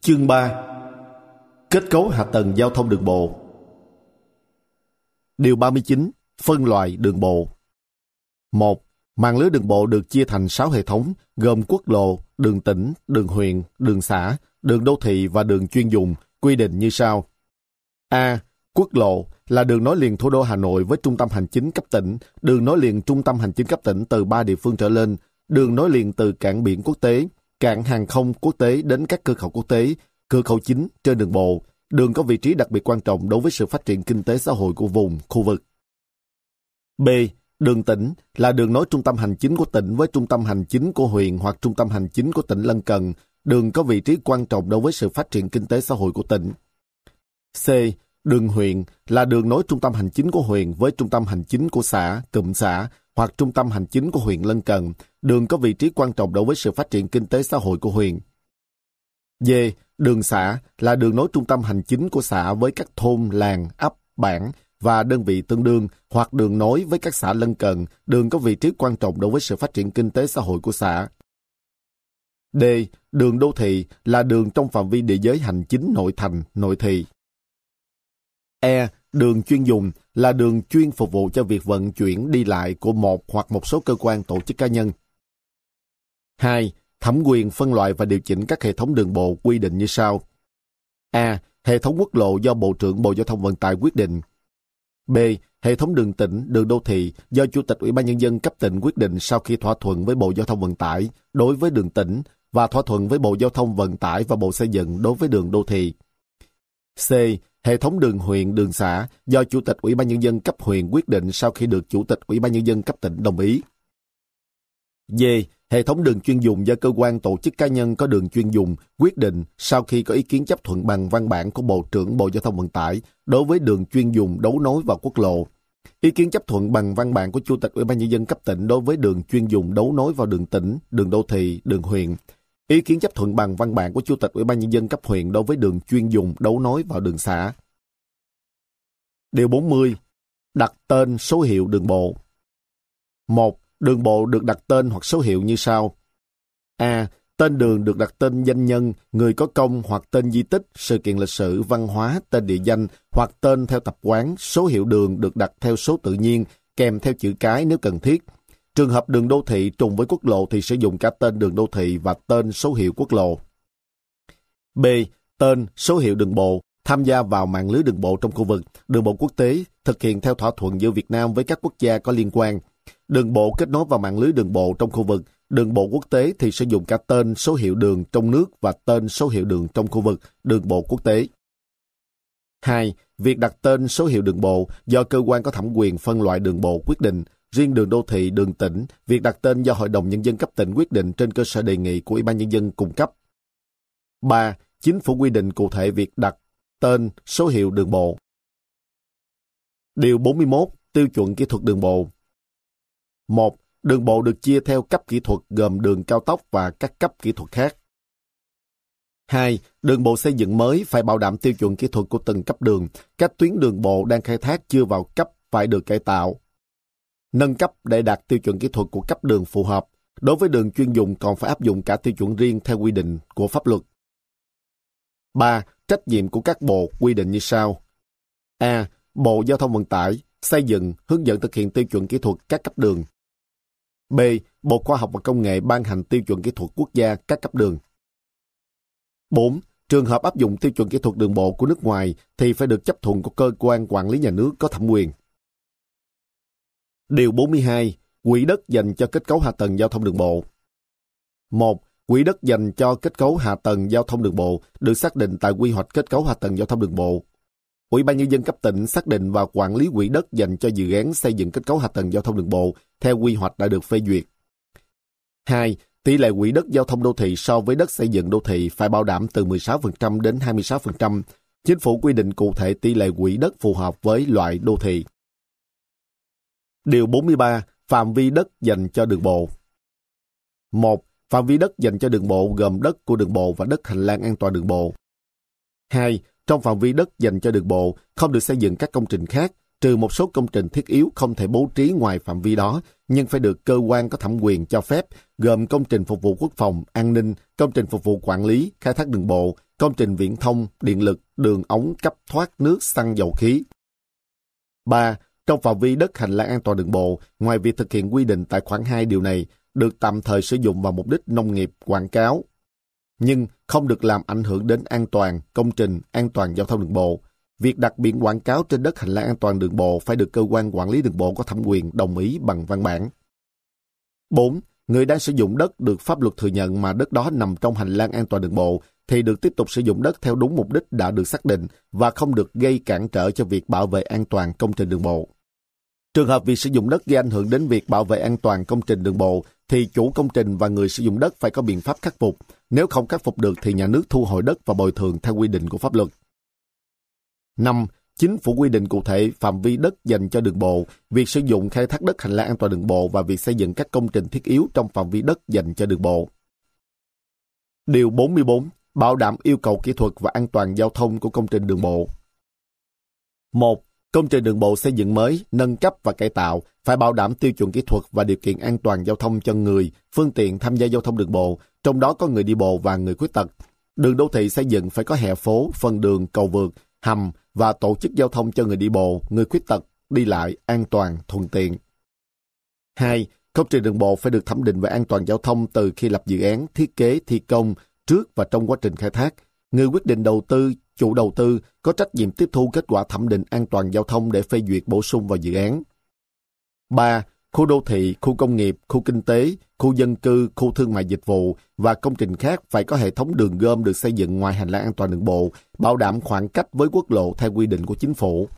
Chương 3. Kết cấu hạ tầng giao thông đường bộ. Điều 39. Phân loại đường bộ. 1. Mạng lưới đường bộ được chia thành 6 hệ thống, gồm quốc lộ, đường tỉnh, đường huyện, đường xã, đường đô thị và đường chuyên dùng, quy định như sau. A. Quốc lộ là đường nối liền thủ đô Hà Nội với trung tâm hành chính cấp tỉnh, đường nối liền trung tâm hành chính cấp tỉnh từ 3 địa phương trở lên, đường nối liền từ cảng biển quốc tế, cảng hàng không quốc tế đến các cửa khẩu quốc tế, cửa khẩu chính trên đường bộ, đường có vị trí đặc biệt quan trọng đối với sự phát triển kinh tế xã hội của vùng, khu vực. B. Đường tỉnh là đường nối trung tâm hành chính của tỉnh với trung tâm hành chính của huyện hoặc trung tâm hành chính của tỉnh lân cận, đường có vị trí quan trọng đối với sự phát triển kinh tế xã hội của tỉnh. C. Đường huyện là đường nối trung tâm hành chính của huyện với trung tâm hành chính của xã, cụm xã hoặc trung tâm hành chính của huyện lân cận, đường có vị trí quan trọng đối với sự phát triển kinh tế xã hội của huyện. D. Đường xã là đường nối trung tâm hành chính của xã với các thôn, làng, ấp, bản và đơn vị tương đương hoặc đường nối với các xã lân cận, đường có vị trí quan trọng đối với sự phát triển kinh tế xã hội của xã. D. Đường đô thị là đường trong phạm vi địa giới hành chính nội thành, nội thị. E. Đường chuyên dùng là đường chuyên phục vụ cho việc vận chuyển đi lại của một hoặc một số cơ quan tổ chức cá nhân. 2. Thẩm quyền phân loại và điều chỉnh các hệ thống đường bộ quy định như sau. A. Hệ thống quốc lộ do Bộ trưởng Bộ Giao thông Vận tải quyết định. B. Hệ thống đường tỉnh, đường đô thị do Chủ tịch Ủy ban Nhân dân cấp tỉnh quyết định sau khi thỏa thuận với Bộ Giao thông Vận tải đối với đường tỉnh và thỏa thuận với Bộ Giao thông Vận tải và Bộ Xây dựng đối với đường đô thị. C. Hệ thống đường huyện, đường xã do Chủ tịch Ủy ban Nhân dân cấp huyện quyết định sau khi được Chủ tịch Ủy ban Nhân dân cấp tỉnh đồng ý. D. Hệ thống đường chuyên dùng do cơ quan tổ chức cá nhân có đường chuyên dùng quyết định sau khi có ý kiến chấp thuận bằng văn bản của Bộ trưởng Bộ Giao thông Vận tải đối với đường chuyên dùng đấu nối vào quốc lộ. Ý kiến chấp thuận bằng văn bản của Chủ tịch Ủy ban Nhân dân cấp tỉnh đối với đường chuyên dùng đấu nối vào đường tỉnh, đường đô thị, đường huyện. Ý kiến chấp thuận bằng văn bản của Chủ tịch Ủy ban Nhân dân cấp huyện đối với đường chuyên dùng đấu nối vào đường xã. Điều 40. Đặt tên số hiệu đường bộ. 1. Đường bộ được đặt tên hoặc số hiệu như sau. A. Tên đường được đặt tên danh nhân, người có công hoặc tên di tích, sự kiện lịch sử, văn hóa, tên địa danh hoặc tên theo tập quán. Số hiệu đường được đặt theo số tự nhiên, kèm theo chữ cái nếu cần thiết. Trường hợp đường đô thị trùng với quốc lộ thì sử dụng cả tên đường đô thị và tên số hiệu quốc lộ. B. Tên, số hiệu đường bộ tham gia vào mạng lưới đường bộ trong khu vực, đường bộ quốc tế thực hiện theo thỏa thuận giữa Việt Nam với các quốc gia có liên quan. Đường bộ kết nối vào mạng lưới đường bộ trong khu vực, đường bộ quốc tế thì sử dụng cả tên số hiệu đường trong nước và tên số hiệu đường trong khu vực, đường bộ quốc tế. 2. Việc đặt tên số hiệu đường bộ do cơ quan có thẩm quyền phân loại đường bộ quyết định. Riêng đường đô thị, đường tỉnh, việc đặt tên do Hội đồng Nhân dân cấp tỉnh quyết định trên cơ sở đề nghị của Ủy ban Nhân dân cung cấp. 3. Chính phủ quy định cụ thể việc đặt tên số hiệu đường bộ. Điều 41. Tiêu chuẩn kỹ thuật đường bộ. 1. Đường bộ được chia theo cấp kỹ thuật gồm đường cao tốc và các cấp kỹ thuật khác. 2. Đường bộ xây dựng mới phải bảo đảm tiêu chuẩn kỹ thuật của từng cấp đường. Các tuyến đường bộ đang khai thác chưa vào cấp phải được cải tạo, nâng cấp để đạt tiêu chuẩn kỹ thuật của cấp đường phù hợp. Đối với đường chuyên dùng còn phải áp dụng cả tiêu chuẩn riêng theo quy định của pháp luật. 3. Trách nhiệm của các bộ quy định như sau. A. Bộ Giao thông Vận tải xây dựng, hướng dẫn thực hiện tiêu chuẩn kỹ thuật các cấp đường. B. Bộ Khoa học và Công nghệ ban hành tiêu chuẩn kỹ thuật quốc gia các cấp đường. 4. Trường hợp áp dụng tiêu chuẩn kỹ thuật đường bộ của nước ngoài thì phải được chấp thuận của cơ quan quản lý nhà nước có thẩm quyền. Điều 42. Quỹ đất dành cho kết cấu hạ tầng giao thông đường bộ. 1. Quỹ đất dành cho kết cấu hạ tầng giao thông đường bộ được xác định tại quy hoạch kết cấu hạ tầng giao thông đường bộ. Ủy ban Nhân dân cấp tỉnh xác định và quản lý quỹ đất dành cho dự án xây dựng kết cấu hạ tầng giao thông đường bộ theo quy hoạch đã được phê duyệt. 2. Tỷ lệ quỹ đất giao thông đô thị so với đất xây dựng đô thị phải bảo đảm từ 16% đến 26%. Chính phủ quy định cụ thể tỷ lệ quỹ đất phù hợp với loại đô thị. Điều 43. Phạm vi đất dành cho đường bộ. 1. Phạm vi đất dành cho đường bộ gồm đất của đường bộ và đất hành lang an toàn đường bộ. 2. Trong phạm vi đất dành cho đường bộ không được xây dựng các công trình khác, trừ một số công trình thiết yếu không thể bố trí ngoài phạm vi đó, nhưng phải được cơ quan có thẩm quyền cho phép, gồm công trình phục vụ quốc phòng, an ninh, công trình phục vụ quản lý, khai thác đường bộ, công trình viễn thông, điện lực, đường ống cấp thoát nước, xăng dầu khí. 3. Trong phạm vi đất hành lang an toàn đường bộ, ngoài việc thực hiện quy định tại khoản 2 điều này, được tạm thời sử dụng vào mục đích nông nghiệp, quảng cáo, nhưng không được làm ảnh hưởng đến an toàn, công trình, an toàn giao thông đường bộ. Việc đặt biển quảng cáo trên đất hành lang an toàn đường bộ phải được cơ quan quản lý đường bộ có thẩm quyền đồng ý bằng văn bản. 4. Người đang sử dụng đất được pháp luật thừa nhận mà đất đó nằm trong hành lang an toàn đường bộ thì được tiếp tục sử dụng đất theo đúng mục đích đã được xác định và không được gây cản trở cho việc bảo vệ an toàn công trình đường bộ. Trường hợp việc sử dụng đất gây ảnh hưởng đến việc bảo vệ an toàn công trình đường bộ thì chủ công trình và người sử dụng đất phải có biện pháp khắc phục. Nếu không khắc phục được thì nhà nước thu hồi đất và bồi thường theo quy định của pháp luật. 5. Chính phủ quy định cụ thể phạm vi đất dành cho đường bộ, việc sử dụng khai thác đất hành lang an toàn đường bộ và việc xây dựng các công trình thiết yếu trong phạm vi đất dành cho đường bộ. Điều 44. Bảo đảm yêu cầu kỹ thuật và an toàn giao thông của công trình đường bộ. 1. Công trình đường bộ xây dựng mới, nâng cấp và cải tạo phải bảo đảm tiêu chuẩn kỹ thuật và điều kiện an toàn giao thông cho người, phương tiện tham gia giao thông đường bộ, trong đó có người đi bộ và người khuyết tật. Đường đô thị xây dựng phải có hè phố, phần đường, cầu vượt, hầm và tổ chức giao thông cho người đi bộ, người khuyết tật, đi lại an toàn, thuận tiện. 2. Công trình đường bộ phải được thẩm định về an toàn giao thông từ khi lập dự án, thiết kế, thi công, trước và trong quá trình khai thác. Người quyết định đầu tư, chủ đầu tư có trách nhiệm tiếp thu kết quả thẩm định an toàn giao thông để phê duyệt bổ sung vào dự án. 3. Khu đô thị, khu công nghiệp, khu kinh tế, khu dân cư, khu thương mại dịch vụ và công trình khác phải có hệ thống đường gom được xây dựng ngoài hành lang an toàn đường bộ, bảo đảm khoảng cách với quốc lộ theo quy định của chính phủ.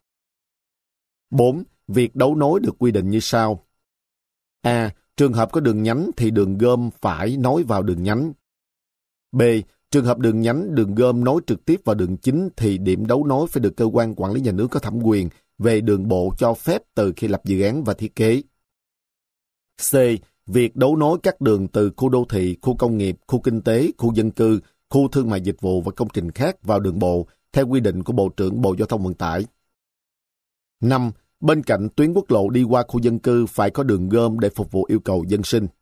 4. Việc đấu nối được quy định như sau. A. Trường hợp có đường nhánh thì đường gom phải nối vào đường nhánh. B. Trường hợp đường nhánh, đường gom nối trực tiếp vào đường chính thì điểm đấu nối phải được cơ quan quản lý nhà nước có thẩm quyền về đường bộ cho phép từ khi lập dự án và thiết kế. C. Việc đấu nối các đường từ khu đô thị, khu công nghiệp, khu kinh tế, khu dân cư, khu thương mại dịch vụ và công trình khác vào đường bộ theo quy định của Bộ trưởng Bộ Giao thông Vận tải. 5. Bên cạnh tuyến quốc lộ đi qua khu dân cư phải có đường gom để phục vụ yêu cầu dân sinh.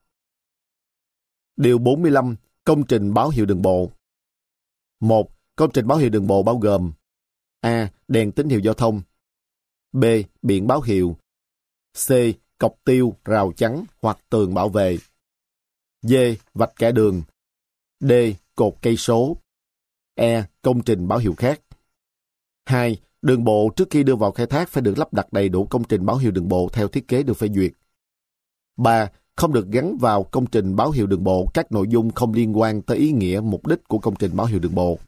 Điều 45. Công trình báo hiệu đường bộ. 1. Công trình báo hiệu đường bộ bao gồm: A. Đèn tín hiệu giao thông. B. Biển báo hiệu. C. Cọc tiêu, rào chắn hoặc tường bảo vệ. D. Vạch kẻ đường. D. Cột cây số. E. Công trình báo hiệu khác. 2. Đường bộ trước khi đưa vào khai thác phải được lắp đặt đầy đủ công trình báo hiệu đường bộ theo thiết kế được phê duyệt. 3. Không được gắn vào công trình báo hiệu đường bộ các nội dung không liên quan tới ý nghĩa mục đích của công trình báo hiệu đường bộ.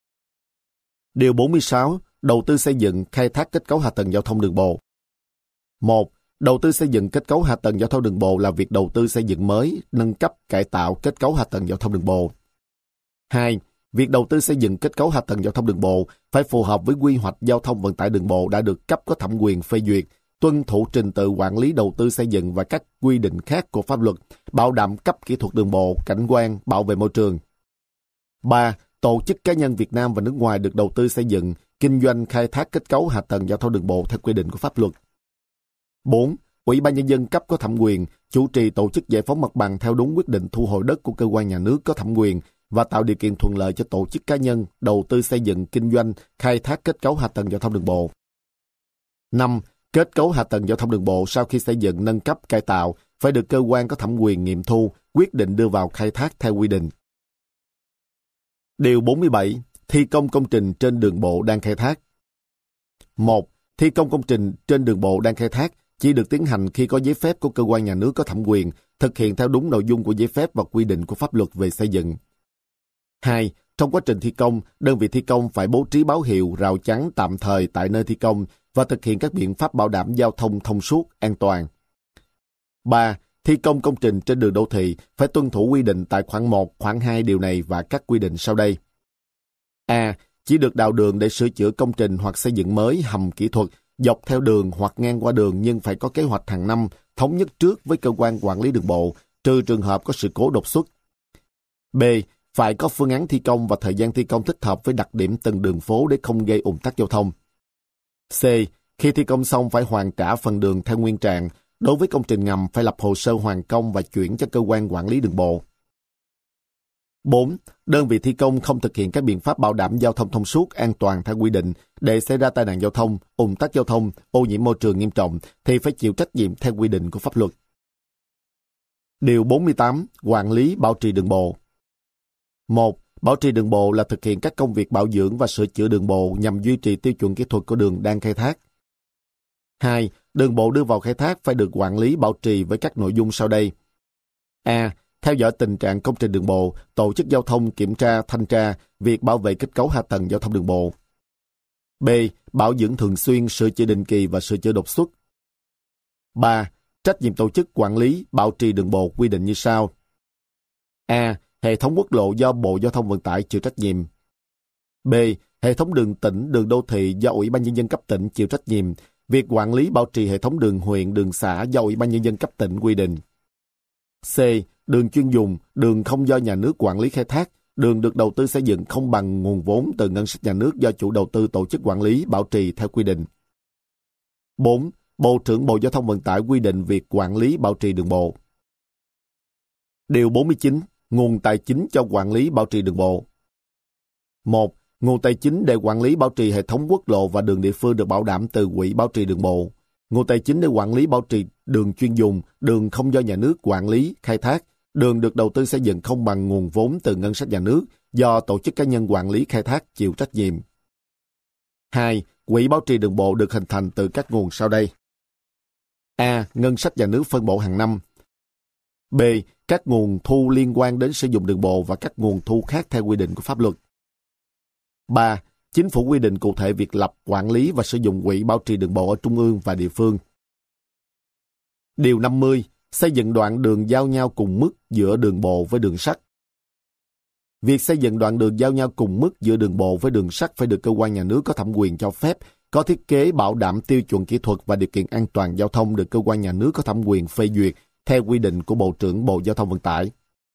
Điều 46. Đầu tư xây dựng, khai thác kết cấu hạ tầng giao thông đường bộ. 1. Đầu tư xây dựng kết cấu hạ tầng giao thông đường bộ là việc đầu tư xây dựng mới, nâng cấp, cải tạo kết cấu hạ tầng giao thông đường bộ. 2. Việc đầu tư xây dựng kết cấu hạ tầng giao thông đường bộ phải phù hợp với quy hoạch giao thông vận tải đường bộ đã được cấp có thẩm quyền phê duyệt, tuân thủ trình tự quản lý đầu tư xây dựng và các quy định khác của pháp luật, bảo đảm cấp kỹ thuật đường bộ, cảnh quan, bảo vệ môi trường. 3. Tổ chức cá nhân Việt Nam và nước ngoài được đầu tư xây dựng, kinh doanh khai thác kết cấu hạ tầng giao thông đường bộ theo quy định của pháp luật. 4. Ủy ban Nhân dân cấp có thẩm quyền chủ trì tổ chức giải phóng mặt bằng theo đúng quyết định thu hồi đất của cơ quan nhà nước có thẩm quyền và tạo điều kiện thuận lợi cho tổ chức cá nhân đầu tư xây dựng, kinh doanh, khai thác kết cấu hạ tầng giao thông đường bộ. 5. Kết cấu hạ tầng giao thông đường bộ sau khi xây dựng, nâng cấp, cải tạo phải được cơ quan có thẩm quyền nghiệm thu, quyết định đưa vào khai thác theo quy định. Điều 47. Thi công công trình trên đường bộ đang khai thác. 1. Thi công công trình trên đường bộ đang khai thác chỉ được tiến hành khi có giấy phép của cơ quan nhà nước có thẩm quyền, thực hiện theo đúng nội dung của giấy phép và quy định của pháp luật về xây dựng. 2. Trong quá trình thi công, đơn vị thi công phải bố trí báo hiệu, rào chắn tạm thời tại nơi thi công và thực hiện các biện pháp bảo đảm giao thông thông suốt, an toàn. 3. Thi công công trình trên đường đô thị phải tuân thủ quy định tại khoản 1, khoản 2 điều này và các quy định sau đây. A. Chỉ được đào đường để sửa chữa công trình hoặc xây dựng mới hầm kỹ thuật dọc theo đường hoặc ngang qua đường nhưng phải có kế hoạch hàng năm, thống nhất trước với cơ quan quản lý đường bộ, trừ trường hợp có sự cố đột xuất. B. Phải có phương án thi công và thời gian thi công thích hợp với đặc điểm từng đường phố để không gây ùn tắc giao thông. C. Khi thi công xong phải hoàn trả phần đường theo nguyên trạng. Đối với công trình ngầm phải lập hồ sơ hoàn công và chuyển cho cơ quan quản lý đường bộ. 4. Đơn vị thi công không thực hiện các biện pháp bảo đảm giao thông thông suốt, an toàn theo quy định để xảy ra tai nạn giao thông, ùn tắc giao thông, ô nhiễm môi trường nghiêm trọng thì phải chịu trách nhiệm theo quy định của pháp luật. Điều 48. Quản lý bảo trì đường bộ. 1. Bảo trì đường bộ là thực hiện các công việc bảo dưỡng và sửa chữa đường bộ nhằm duy trì tiêu chuẩn kỹ thuật của đường đang khai thác. 2. Đường bộ đưa vào khai thác phải được quản lý bảo trì với các nội dung sau đây. A. Theo dõi tình trạng công trình đường bộ, tổ chức giao thông, kiểm tra, thanh tra, việc bảo vệ kết cấu hạ tầng giao thông đường bộ. B. Bảo dưỡng thường xuyên, sửa chữa định kỳ và sửa chữa đột xuất. 3. Trách nhiệm tổ chức quản lý, bảo trì đường bộ quy định như sau. A. Hệ thống quốc lộ do Bộ Giao thông Vận tải chịu trách nhiệm. B. Hệ thống đường tỉnh, đường đô thị do Ủy ban Nhân dân cấp tỉnh chịu trách nhiệm. Việc quản lý bảo trì hệ thống đường huyện, đường xã do Ủy ban Nhân dân cấp tỉnh quy định. C. Đường chuyên dùng, đường không do nhà nước quản lý khai thác, đường được đầu tư xây dựng không bằng nguồn vốn từ ngân sách nhà nước do chủ đầu tư tổ chức quản lý, bảo trì theo quy định. 4. Bộ trưởng Bộ Giao thông Vận tải quy định việc quản lý bảo trì đường bộ. Điều 49. Nguồn tài chính cho quản lý bảo trì đường bộ. 1. Nguồn tài chính để quản lý bảo trì hệ thống quốc lộ và đường địa phương được bảo đảm từ Quỹ Bảo trì đường bộ. Nguồn tài chính để quản lý bảo trì đường chuyên dùng, đường không do nhà nước quản lý, khai thác, đường được đầu tư xây dựng không bằng nguồn vốn từ ngân sách nhà nước do tổ chức cá nhân quản lý khai thác chịu trách nhiệm. 2. Quỹ bảo trì đường bộ được hình thành từ các nguồn sau đây. A. Ngân sách nhà nước phân bổ hàng năm. B. Các nguồn thu liên quan đến sử dụng đường bộ và các nguồn thu khác theo quy định của pháp luật. 3. Chính phủ quy định cụ thể việc lập, quản lý và sử dụng quỹ bảo trì đường bộ ở trung ương và địa phương. Điều 50. Xây dựng đoạn đường giao nhau cùng mức giữa đường bộ với đường sắt. Việc xây dựng đoạn đường giao nhau cùng mức giữa đường bộ với đường sắt phải được cơ quan nhà nước có thẩm quyền cho phép, có thiết kế bảo đảm tiêu chuẩn kỹ thuật và điều kiện an toàn giao thông được cơ quan nhà nước có thẩm quyền phê duyệt theo quy định của Bộ trưởng Bộ Giao thông Vận tải.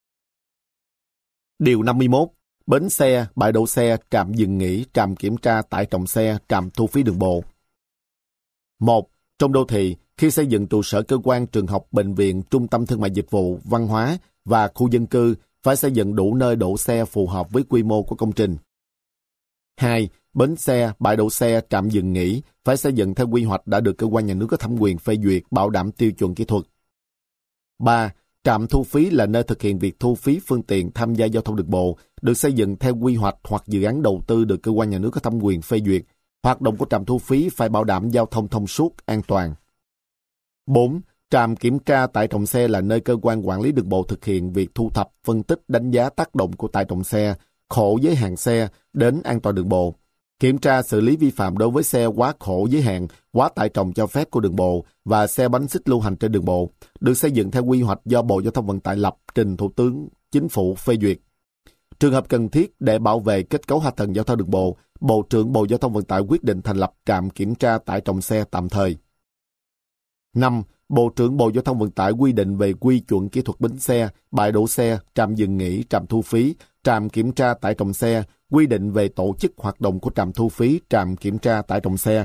Điều 51. Bến xe, bãi đỗ xe, trạm dừng nghỉ, trạm kiểm tra tải trọng xe, trạm thu phí đường bộ. 1. Trong đô thị, khi xây dựng trụ sở cơ quan, trường học, bệnh viện, trung tâm thương mại dịch vụ, văn hóa và khu dân cư, phải xây dựng đủ nơi đổ xe phù hợp với quy mô của công trình. 2. Bến xe, bãi đỗ xe, trạm dừng nghỉ phải xây dựng theo quy hoạch đã được cơ quan nhà nước có thẩm quyền phê duyệt, bảo đảm tiêu chuẩn kỹ thuật. 3. Trạm thu phí là nơi thực hiện việc thu phí phương tiện tham gia giao thông đường bộ, được xây dựng theo quy hoạch hoặc dự án đầu tư được cơ quan nhà nước có thẩm quyền phê duyệt. Hoạt động của trạm thu phí phải bảo đảm giao thông thông suốt, an toàn. 4. Trạm kiểm tra tải trọng xe là nơi cơ quan quản lý đường bộ thực hiện việc thu thập, phân tích, đánh giá tác động của tải trọng xe, khổ giới hạn xe đến an toàn đường bộ. Kiểm tra xử lý vi phạm đối với xe quá khổ giới hạn, quá tải trọng cho phép của đường bộ và xe bánh xích lưu hành trên đường bộ, được xây dựng theo quy hoạch do Bộ Giao thông Vận tải lập trình Thủ tướng Chính phủ phê duyệt. Trường hợp cần thiết để bảo vệ kết cấu hạ tầng giao thông đường bộ, Bộ trưởng Bộ Giao thông Vận tải quyết định thành lập trạm kiểm tra tải trọng xe tạm thời. 5. Bộ trưởng Bộ Giao thông Vận tải quy định về quy chuẩn kỹ thuật bến xe, bãi đỗ xe, trạm dừng nghỉ, trạm thu phí, trạm kiểm tra tải trọng xe, quy định về tổ chức hoạt động của trạm thu phí, trạm kiểm tra tải trọng xe.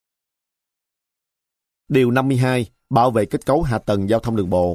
Điều 52. Bảo vệ kết cấu hạ tầng giao thông đường bộ.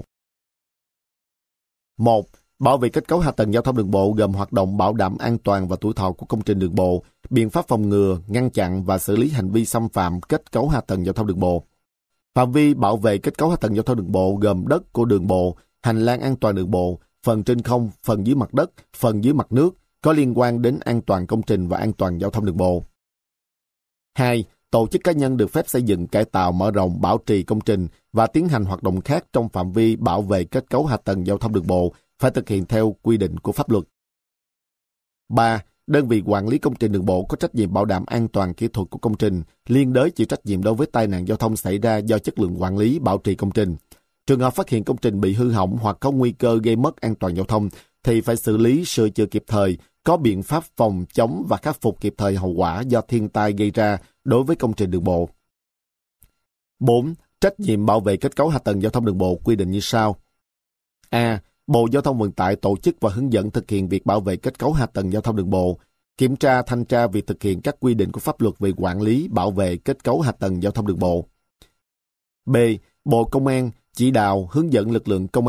1. Bảo vệ kết cấu hạ tầng giao thông đường bộ gồm hoạt động bảo đảm an toàn và tuổi thọ của công trình đường bộ, biện pháp phòng ngừa, ngăn chặn và xử lý hành vi xâm phạm kết cấu hạ tầng giao thông đường bộ. Phạm vi bảo vệ kết cấu hạ tầng giao thông đường bộ gồm đất của đường bộ, hành lang an toàn đường bộ, phần trên không, phần dưới mặt đất, phần dưới mặt nước, có liên quan đến an toàn công trình và an toàn giao thông đường bộ. 2. Tổ chức cá nhân được phép xây dựng, cải tạo, mở rộng, bảo trì công trình và tiến hành hoạt động khác trong phạm vi bảo vệ kết cấu hạ tầng giao thông đường bộ phải thực hiện theo quy định của pháp luật. 3. Đơn vị quản lý công trình đường bộ có trách nhiệm bảo đảm an toàn kỹ thuật của công trình, liên đới chịu trách nhiệm đối với tai nạn giao thông xảy ra do chất lượng quản lý, bảo trì công trình. Trường hợp phát hiện công trình bị hư hỏng hoặc có nguy cơ gây mất an toàn giao thông thì phải xử lý, sửa chữa kịp thời, có biện pháp phòng chống và khắc phục kịp thời hậu quả do thiên tai gây ra đối với công trình đường bộ. 4. Trách nhiệm bảo vệ kết cấu hạ tầng giao thông đường bộ quy định như sau. A. Bộ Giao thông Vận tải tổ chức và hướng dẫn thực hiện việc bảo vệ kết cấu hạ tầng giao thông đường bộ, kiểm tra, thanh tra việc thực hiện các quy định của pháp luật về quản lý, bảo vệ kết cấu hạ tầng giao thông đường bộ. B. Bộ Công an chỉ đạo, hướng dẫn lực lượng công an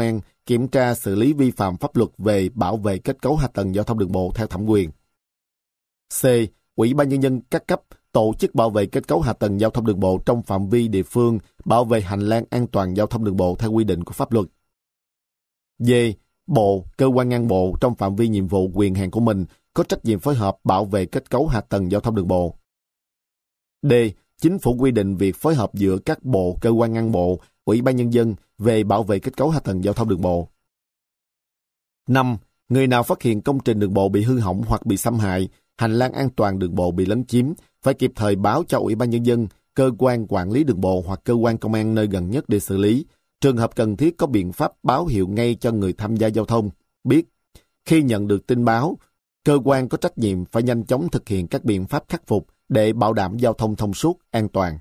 kiểm tra xử lý vi phạm pháp luật về bảo vệ kết cấu hạ tầng giao thông đường bộ theo thẩm quyền. C. Ủy ban Nhân dân các cấp tổ chức bảo vệ kết cấu hạ tầng giao thông đường bộ trong phạm vi địa phương, bảo vệ hành lang an toàn giao thông đường bộ theo quy định của pháp luật. D. Bộ, cơ quan ngang bộ trong phạm vi nhiệm vụ quyền hạn của mình có trách nhiệm phối hợp bảo vệ kết cấu hạ tầng giao thông đường bộ. D. Chính phủ quy định việc phối hợp giữa các bộ, cơ quan ngang bộ, Ủy ban Nhân dân về bảo vệ kết cấu hạ tầng giao thông đường bộ. 5. Người nào phát hiện công trình đường bộ bị hư hỏng hoặc bị xâm hại, hành lang an toàn đường bộ bị lấn chiếm, phải kịp thời báo cho Ủy ban Nhân dân, cơ quan quản lý đường bộ hoặc cơ quan công an nơi gần nhất để xử lý. Trường hợp cần thiết có biện pháp báo hiệu ngay cho người tham gia giao thông biết. Khi nhận được tin báo, cơ quan có trách nhiệm phải nhanh chóng thực hiện các biện pháp khắc phục để bảo đảm giao thông thông suốt, an toàn.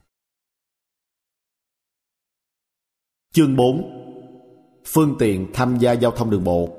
Chương 4. Phương tiện tham gia giao thông đường bộ.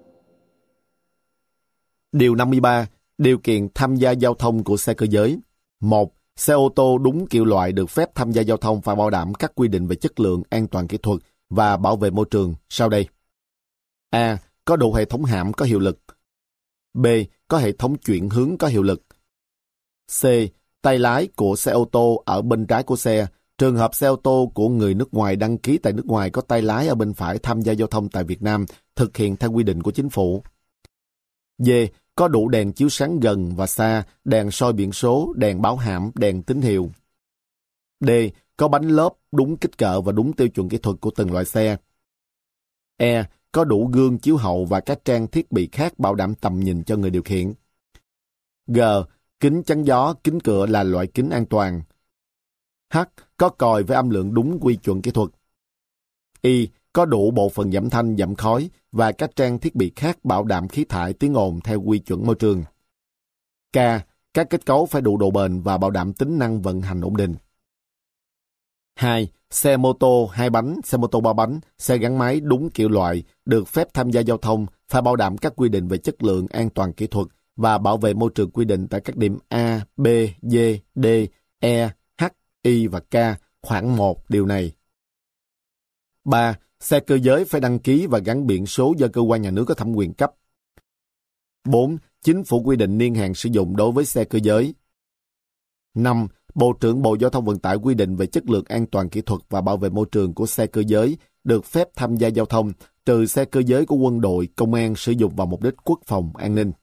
Điều 53. Điều kiện tham gia giao thông của xe cơ giới. 1. Xe ô tô đúng kiểu loại được phép tham gia giao thông phải bảo đảm các quy định về chất lượng, an toàn kỹ thuật và bảo vệ môi trường sau đây. A. Có đủ hệ thống hãm có hiệu lực. B. Có hệ thống chuyển hướng có hiệu lực. C. Tay lái của xe ô tô ở bên trái của xe. Trường hợp xe ô tô của người nước ngoài đăng ký tại nước ngoài có tay lái ở bên phải tham gia giao thông tại Việt Nam, thực hiện theo quy định của chính phủ. D. Có đủ đèn chiếu sáng gần và xa, đèn soi biển số, đèn báo hãm, đèn tín hiệu. D. Có bánh lốp đúng kích cỡ và đúng tiêu chuẩn kỹ thuật của từng loại xe. E. Có đủ gương chiếu hậu và các trang thiết bị khác bảo đảm tầm nhìn cho người điều khiển. G. Kính chắn gió, kính cửa là loại kính an toàn. H. Có còi với âm lượng đúng quy chuẩn kỹ thuật. Y. Có đủ bộ phận giảm thanh, giảm khói và các trang thiết bị khác bảo đảm khí thải, tiếng ồn theo quy chuẩn môi trường. K. Các kết cấu phải đủ độ bền và bảo đảm tính năng vận hành ổn định. 2. Xe mô tô 2 bánh, xe mô tô 3 bánh, xe gắn máy đúng kiểu loại, được phép tham gia giao thông, phải bảo đảm các quy định về chất lượng, an toàn kỹ thuật và bảo vệ môi trường quy định tại các điểm A, B, D, D, E, H, I và K, khoảng 1 điều này. 3. Xe cơ giới phải đăng ký và gắn biển số do cơ quan nhà nước có thẩm quyền cấp. 4. Chính phủ quy định niên hạn sử dụng đối với xe cơ giới. 5. Bộ trưởng Bộ Giao thông Vận tải quy định về chất lượng an toàn kỹ thuật và bảo vệ môi trường của xe cơ giới được phép tham gia giao thông, trừ xe cơ giới của quân đội, công an sử dụng vào mục đích quốc phòng, an ninh.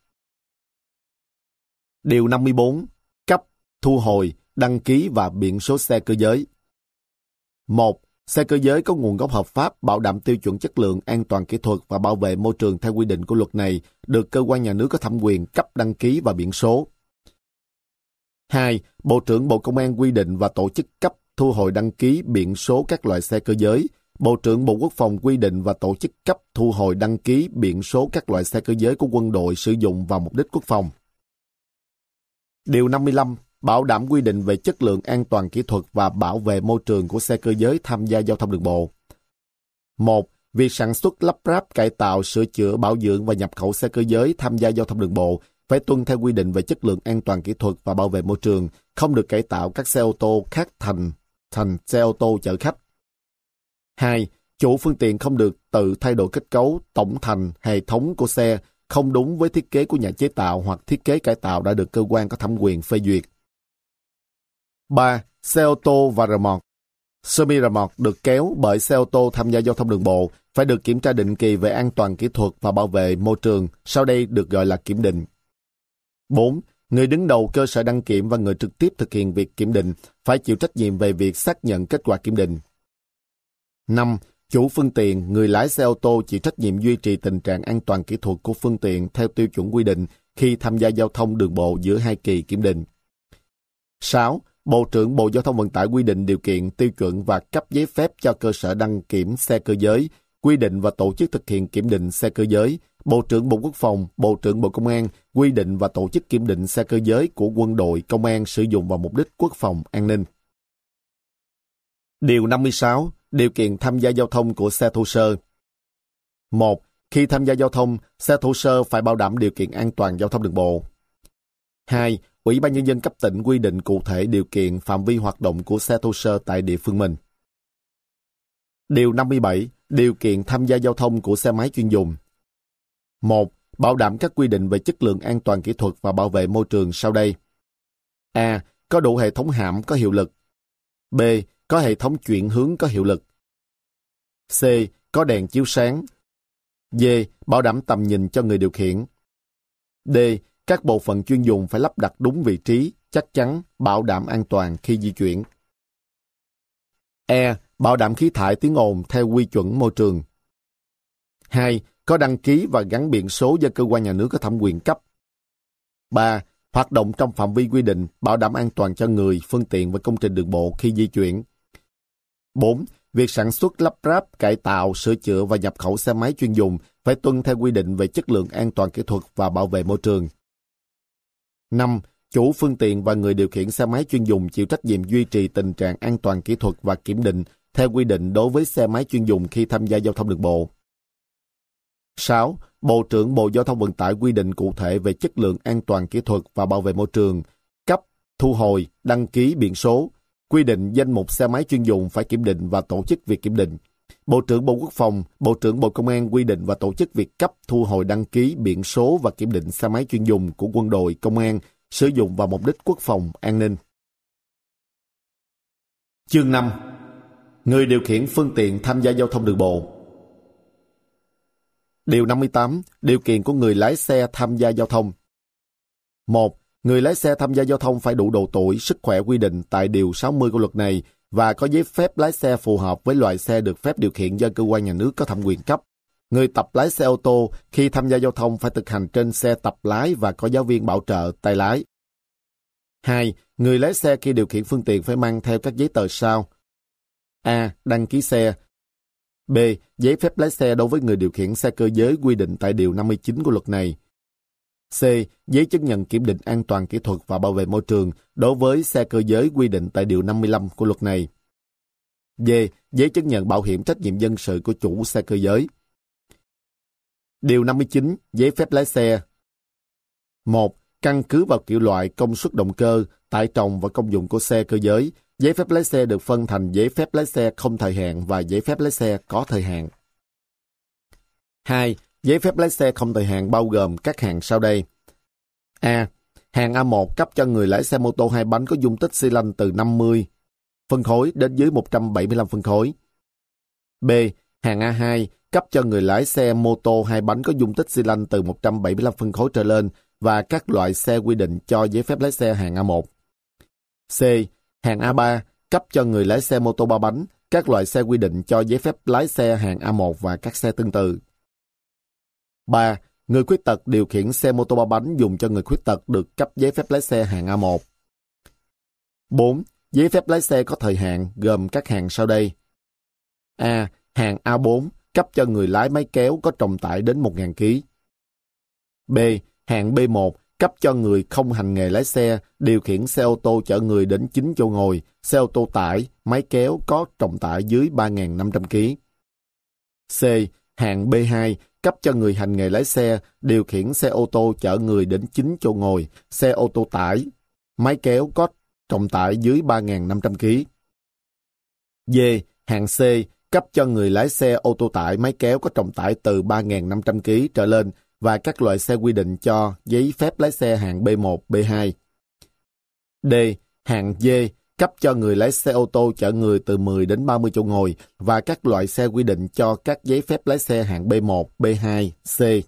Điều 54. Cấp, thu hồi, đăng ký và biển số xe cơ giới. 1. Xe cơ giới có nguồn gốc hợp pháp, bảo đảm tiêu chuẩn chất lượng, an toàn kỹ thuật và bảo vệ môi trường theo quy định của luật này, được cơ quan nhà nước có thẩm quyền cấp đăng ký và biển số. 2. Bộ trưởng Bộ Công an quy định và tổ chức cấp, thu hồi đăng ký, biển số các loại xe cơ giới. Bộ trưởng Bộ Quốc phòng quy định và tổ chức cấp, thu hồi đăng ký, biển số các loại xe cơ giới của quân đội sử dụng vào mục đích quốc phòng. Điều 55. Bảo đảm quy định về chất lượng an toàn kỹ thuật và bảo vệ môi trường của xe cơ giới tham gia giao thông đường bộ. 1. Việc sản xuất, lắp ráp, cải tạo, sửa chữa, bảo dưỡng và nhập khẩu xe cơ giới tham gia giao thông đường bộ phải tuân theo quy định về chất lượng an toàn kỹ thuật và bảo vệ môi trường, không được cải tạo các xe ô tô khác thành xe ô tô chở khách. 2. Chủ phương tiện không được tự thay đổi kết cấu, tổng thành, hệ thống của xe không đúng với thiết kế của nhà chế tạo hoặc thiết kế cải tạo đã được cơ quan có thẩm quyền phê duyệt. 3. Xe ô tô và rơ moọc. Semi-rơ moọc được kéo bởi xe ô tô tham gia giao thông đường bộ phải được kiểm tra định kỳ về an toàn kỹ thuật và bảo vệ môi trường, sau đây được gọi là kiểm định. 4. Người đứng đầu cơ sở đăng kiểm và người trực tiếp thực hiện việc kiểm định phải chịu trách nhiệm về việc xác nhận kết quả kiểm định. 5. Chủ phương tiện, người lái xe ô tô chịu trách nhiệm duy trì tình trạng an toàn kỹ thuật của phương tiện theo tiêu chuẩn quy định khi tham gia giao thông đường bộ giữa hai kỳ kiểm định. 6. Bộ trưởng Bộ Giao thông Vận tải quy định điều kiện, tiêu chuẩn và cấp giấy phép cho cơ sở đăng kiểm xe cơ giới, quy định và tổ chức thực hiện kiểm định xe cơ giới. Bộ trưởng Bộ Quốc phòng, Bộ trưởng Bộ Công an quy định và tổ chức kiểm định xe cơ giới của quân đội, công an sử dụng vào mục đích quốc phòng, an ninh. Điều 56. Điều kiện tham gia giao thông của xe thô sơ. 1. Khi tham gia giao thông, xe thô sơ phải bảo đảm điều kiện an toàn giao thông đường bộ. 2. Ủy ban Nhân dân cấp tỉnh quy định cụ thể điều kiện phạm vi hoạt động của xe thô sơ tại địa phương mình. Điều 57. Điều kiện tham gia giao thông của xe máy chuyên dùng. 1. Bảo đảm các quy định về chất lượng an toàn kỹ thuật và bảo vệ môi trường sau đây. A. Có đủ hệ thống hãm có hiệu lực. B. Có hệ thống chuyển hướng có hiệu lực. C. Có đèn chiếu sáng. D. Bảo đảm tầm nhìn cho người điều khiển. D. Các bộ phận chuyên dùng phải lắp đặt đúng vị trí, chắc chắn, bảo đảm an toàn khi di chuyển. E. Bảo đảm khí thải tiếng ồn theo quy chuẩn môi trường. 2. Có đăng ký và gắn biển số do cơ quan nhà nước có thẩm quyền cấp. 3. Hoạt động trong phạm vi quy định, bảo đảm an toàn cho người, phương tiện và công trình đường bộ khi di chuyển. 4. Việc sản xuất, lắp ráp, cải tạo, sửa chữa và nhập khẩu xe máy chuyên dùng phải tuân theo quy định về chất lượng an toàn kỹ thuật và bảo vệ môi trường. 5. Chủ phương tiện và người điều khiển xe máy chuyên dùng chịu trách nhiệm duy trì tình trạng an toàn kỹ thuật và kiểm định theo quy định đối với xe máy chuyên dùng khi tham gia giao thông đường bộ. 6. Bộ trưởng Bộ Giao thông Vận tải quy định cụ thể về chất lượng an toàn kỹ thuật và bảo vệ môi trường, cấp, thu hồi, đăng ký biển số, quy định danh mục xe máy chuyên dùng phải kiểm định và tổ chức việc kiểm định. Bộ trưởng Bộ Quốc phòng, Bộ trưởng Bộ Công an quy định và tổ chức việc cấp, thu hồi đăng ký biển số và kiểm định xe máy chuyên dùng của quân đội, công an, sử dụng vào mục đích quốc phòng, an ninh. Chương 5. Người điều khiển phương tiện tham gia giao thông đường bộ. Điều 58. Điều kiện của người lái xe tham gia giao thông. 1. Người lái xe tham gia giao thông phải đủ độ tuổi, sức khỏe quy định tại Điều 60 của luật này và có giấy phép lái xe phù hợp với loại xe được phép điều khiển do cơ quan nhà nước có thẩm quyền cấp. Người tập lái xe ô tô khi tham gia giao thông phải thực hành trên xe tập lái và có giáo viên bảo trợ tay lái. 2. Người lái xe khi điều khiển phương tiện phải mang theo các giấy tờ sau. A. Đăng ký xe. B. Giấy phép lái xe đối với người điều khiển xe cơ giới quy định tại Điều 59 của luật này. C. Giấy chứng nhận kiểm định an toàn kỹ thuật và bảo vệ môi trường đối với xe cơ giới quy định tại Điều 55 của luật này. D. Giấy chứng nhận bảo hiểm trách nhiệm dân sự của chủ xe cơ giới. Điều 59. Giấy phép lái xe. 1. Căn cứ vào kiểu loại, công suất động cơ, tải trọng và công dụng của xe cơ giới, giấy phép lái xe được phân thành giấy phép lái xe không thời hạn và giấy phép lái xe có thời hạn. 2. Giấy phép lái xe không thời hạn bao gồm các hạng sau đây. A. Hạng A1 cấp cho người lái xe mô tô hai bánh có dung tích xi lanh từ 50 phân khối đến dưới 175 phân khối. B. Hạng A2 cấp cho người lái xe mô tô hai bánh có dung tích xi lanh từ 175 phân khối trở lên và các loại xe quy định cho giấy phép lái xe hạng A1. C. Hạng A3 cấp cho người lái xe mô tô ba bánh, các loại xe quy định cho giấy phép lái xe hạng A1 và các xe tương tự. 3. Người khuyết tật điều khiển xe mô tô ba bánh dùng cho người khuyết tật được cấp giấy phép lái xe hạng A1. 4. Giấy phép lái xe có thời hạn gồm các hạng sau đây. A. Hạng A4 cấp cho người lái máy kéo có trọng tải đến 1.000 kg. B. Hạng B1 cấp cho người không hành nghề lái xe, điều khiển xe ô tô chở người đến 9 chỗ ngồi, xe ô tô tải, máy kéo có trọng tải dưới 3.500 kg. C. Hạng B2 cấp cho người hành nghề lái xe, điều khiển xe ô tô chở người đến 9 chỗ ngồi, xe ô tô tải, máy kéo có trọng tải dưới 3.500 kg. D. Hạng C cấp cho người lái xe ô tô tải, máy kéo có trọng tải từ 3.500 kg trở lên và các loại xe quy định cho giấy phép lái xe hạng B1, B2. D. Hạng D cấp cho người lái xe ô tô chở người từ 10 đến 30 chỗ ngồi và các loại xe quy định cho các giấy phép lái xe hạng B1, B2, C.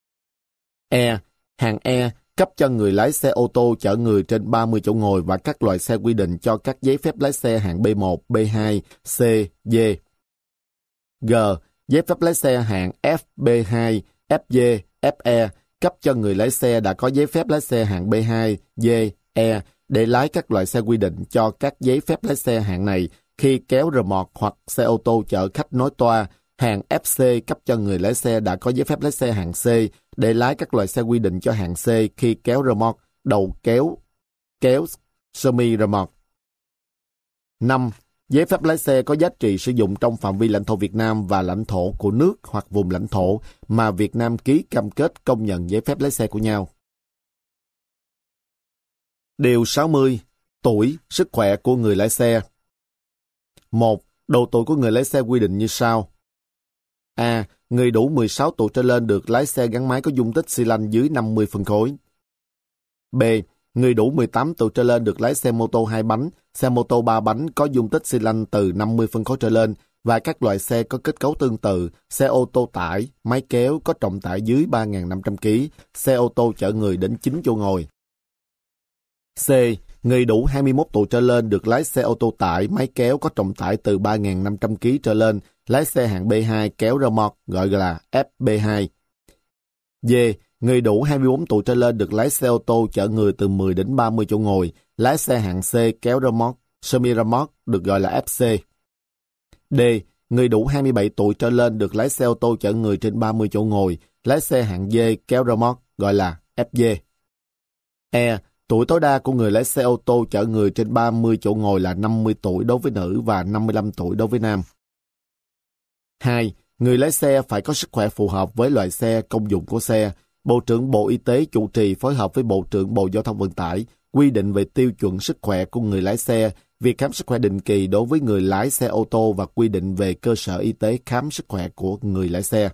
E. Hạng E cấp cho người lái xe ô tô chở người trên 30 chỗ ngồi và các loại xe quy định cho các giấy phép lái xe hạng B1, B2, C, D. G. Giấy phép lái xe hạng F, B2, FG, FE cấp cho người lái xe đã có giấy phép lái xe hạng B2, D, E để lái các loại xe quy định cho các giấy phép lái xe hạng này khi kéo rơ moọc hoặc xe ô tô chở khách nối toa. Hạng FC cấp cho người lái xe đã có giấy phép lái xe hạng C để lái các loại xe quy định cho hạng C khi kéo rơ moọc, đầu kéo semi rơ moọc. 5. Giấy phép lái xe có giá trị sử dụng trong phạm vi lãnh thổ Việt Nam và lãnh thổ của nước hoặc vùng lãnh thổ mà Việt Nam ký cam kết công nhận giấy phép lái xe của nhau. Điều 60. Tuổi, sức khỏe của người lái xe. 1. Độ tuổi của người lái xe quy định như sau. A. Người đủ 16 tuổi trở lên được lái xe gắn máy có dung tích xi lanh dưới 50 phân khối. B. Người đủ 18 tuổi trở lên được lái xe mô tô 2 bánh, xe mô tô 3 bánh có dung tích xi lanh từ 50 phân khối trở lên và các loại xe có kết cấu tương tự, xe ô tô tải, máy kéo có trọng tải dưới 3.500 kg, xe ô tô chở người đến 9 chỗ ngồi. C. Người đủ 21 tuổi trở lên được lái xe ô tô tải, máy kéo có trọng tải từ 3.500 kg trở lên, lái xe hạng B2 kéo rơ moóc gọi là FB2. D. Người đủ 24 tuổi trở lên được lái xe ô tô chở người từ 10 đến 30 chỗ ngồi, lái xe hạng C kéo rơ moóc, semi rơ moóc được gọi là FC. D. Người đủ 27 tuổi trở lên được lái xe ô tô chở người trên 30 chỗ ngồi, lái xe hạng D kéo rơ moóc gọi là FD. E. Tuổi tối đa của người lái xe ô tô chở người trên 30 chỗ ngồi là 50 tuổi đối với nữ và 55 tuổi đối với nam. 2. Người lái xe phải có sức khỏe phù hợp với loại xe, công dụng của xe. Bộ trưởng Bộ Y tế chủ trì phối hợp với Bộ trưởng Bộ Giao thông Vận tải quy định về tiêu chuẩn sức khỏe của người lái xe, việc khám sức khỏe định kỳ đối với người lái xe ô tô và quy định về cơ sở y tế khám sức khỏe của người lái xe.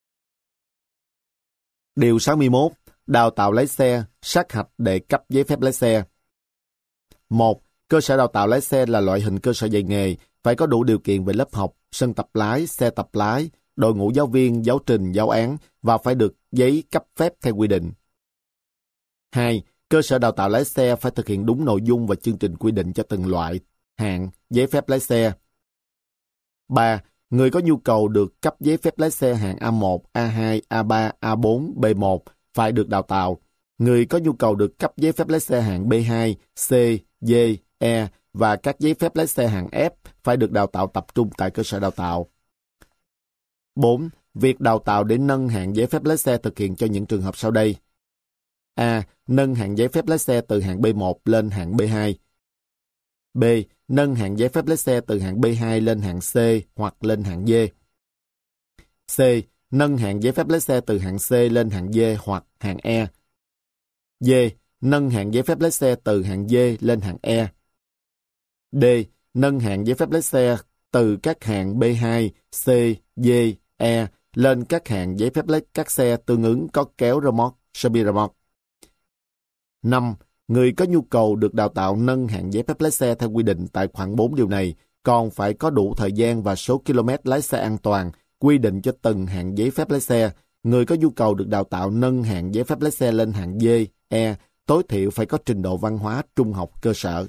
Điều 61. Đào tạo lái xe, sát hạch để cấp giấy phép lái xe. 1. Cơ sở đào tạo lái xe là loại hình cơ sở dạy nghề, phải có đủ điều kiện về lớp học, sân tập lái, xe tập lái, đội ngũ giáo viên, giáo trình, giáo án và phải được giấy cấp phép theo quy định. 2. Cơ sở đào tạo lái xe phải thực hiện đúng nội dung và chương trình quy định cho từng loại, hạng, giấy phép lái xe. 3. Người có nhu cầu được cấp giấy phép lái xe hạng A1, A2, A3, A4, B1 phải được đào tạo. Người có nhu cầu được cấp giấy phép lái xe hạng B2, C, D, E và các giấy phép lái xe hạng F phải được đào tạo tập trung tại cơ sở đào tạo. 4. Việc đào tạo để nâng hạng giấy phép lái xe thực hiện cho những trường hợp sau đây. A. Nâng hạng giấy phép lái xe từ hạng B1 lên hạng B2. B. Nâng hạng giấy phép lái xe từ hạng B2 lên hạng C hoặc lên hạng D. C. Nâng hạng giấy phép lái xe từ hạng C lên hạng D hoặc hạng E. D. Nâng hạng giấy phép lái xe từ hạng D lên hạng E. D. Nâng hạng giấy phép lái xe từ các hạng B2, C, D, E lên các hạng giấy phép lái các xe tương ứng có kéo rơ moóc, semi rơ moóc. 5. Người có nhu cầu được đào tạo nâng hạng giấy phép lái xe theo quy định tại khoản 4 điều này, còn phải có đủ thời gian và số km lái xe an toàn, quy định cho từng hạng giấy phép lái xe. Người có nhu cầu được đào tạo nâng hạng giấy phép lái xe lên hạng D, E, tối thiểu phải có trình độ văn hóa trung học cơ sở.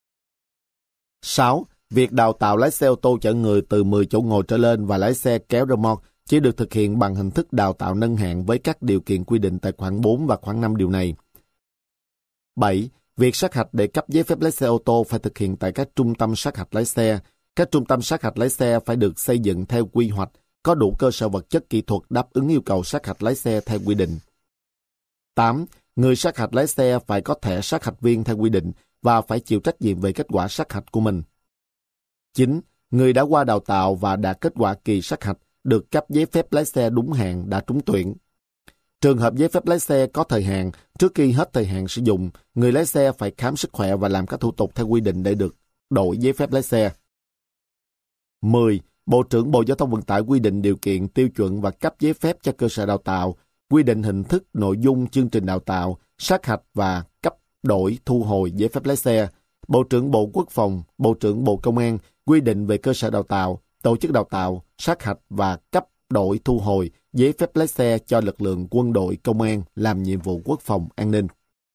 6. Việc đào tạo lái xe ô tô chở người từ 10 chỗ ngồi trở lên và lái xe kéo rơ moóc chỉ được thực hiện bằng hình thức đào tạo nâng hạng với các điều kiện quy định tại khoản 4 và khoản 5 điều này. 7. Việc sát hạch để cấp giấy phép lái xe ô tô phải thực hiện tại các trung tâm sát hạch lái xe. Các trung tâm sát hạch lái xe phải được xây dựng theo quy hoạch, có đủ cơ sở vật chất kỹ thuật đáp ứng yêu cầu sát hạch lái xe theo quy định. 8. Người sát hạch lái xe phải có thẻ sát hạch viên theo quy định và phải chịu trách nhiệm về kết quả sát hạch của mình. 9. Người đã qua đào tạo và đạt kết quả kỳ sát hạch được cấp giấy phép lái xe đúng hạn đã trúng tuyển. Trường hợp giấy phép lái xe có thời hạn, trước khi hết thời hạn sử dụng, người lái xe phải khám sức khỏe và làm các thủ tục theo quy định để được đổi giấy phép lái xe. 10. Bộ trưởng Bộ Giao thông Vận tải quy định điều kiện, tiêu chuẩn và cấp giấy phép cho cơ sở đào tạo, quy định hình thức, nội dung chương trình đào tạo, sát hạch và cấp đổi thu hồi giấy phép lái xe. Bộ trưởng Bộ Quốc phòng, Bộ trưởng Bộ Công an quy định về cơ sở đào tạo, tổ chức đào tạo, sát hạch và cấp đổi thu hồi giấy phép lái xe cho lực lượng quân đội công an làm nhiệm vụ quốc phòng an ninh.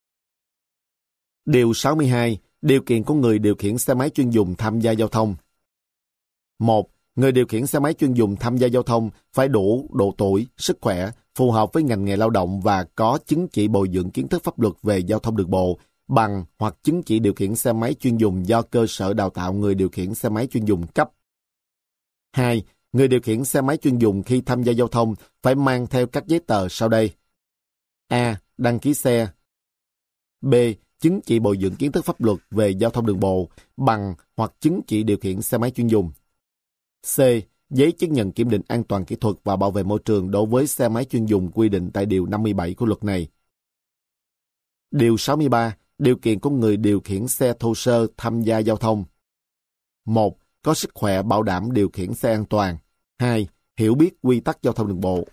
Điều 62. Điều kiện của người điều khiển xe máy chuyên dùng tham gia giao thông. 1. Người điều khiển xe máy chuyên dùng tham gia giao thông phải đủ độ tuổi, sức khỏe, phù hợp với ngành nghề lao động và có chứng chỉ bồi dưỡng kiến thức pháp luật về giao thông đường bộ, bằng hoặc chứng chỉ điều khiển xe máy chuyên dùng do cơ sở đào tạo người điều khiển xe máy chuyên dùng cấp. 2. Người điều khiển xe máy chuyên dùng khi tham gia giao thông phải mang theo các giấy tờ sau đây. A. Đăng ký xe. B. Chứng chỉ bồi dưỡng kiến thức pháp luật về giao thông đường bộ, bằng hoặc chứng chỉ điều khiển xe máy chuyên dùng. C. Giấy chứng nhận kiểm định an toàn kỹ thuật và bảo vệ môi trường đối với xe máy chuyên dùng quy định tại Điều 57 của luật này. Điều 63. Điều kiện của người điều khiển xe thô sơ tham gia giao thông. 1. Có sức khỏe bảo đảm điều khiển xe an toàn. 2. hiểu biết quy tắc giao thông đường bộ.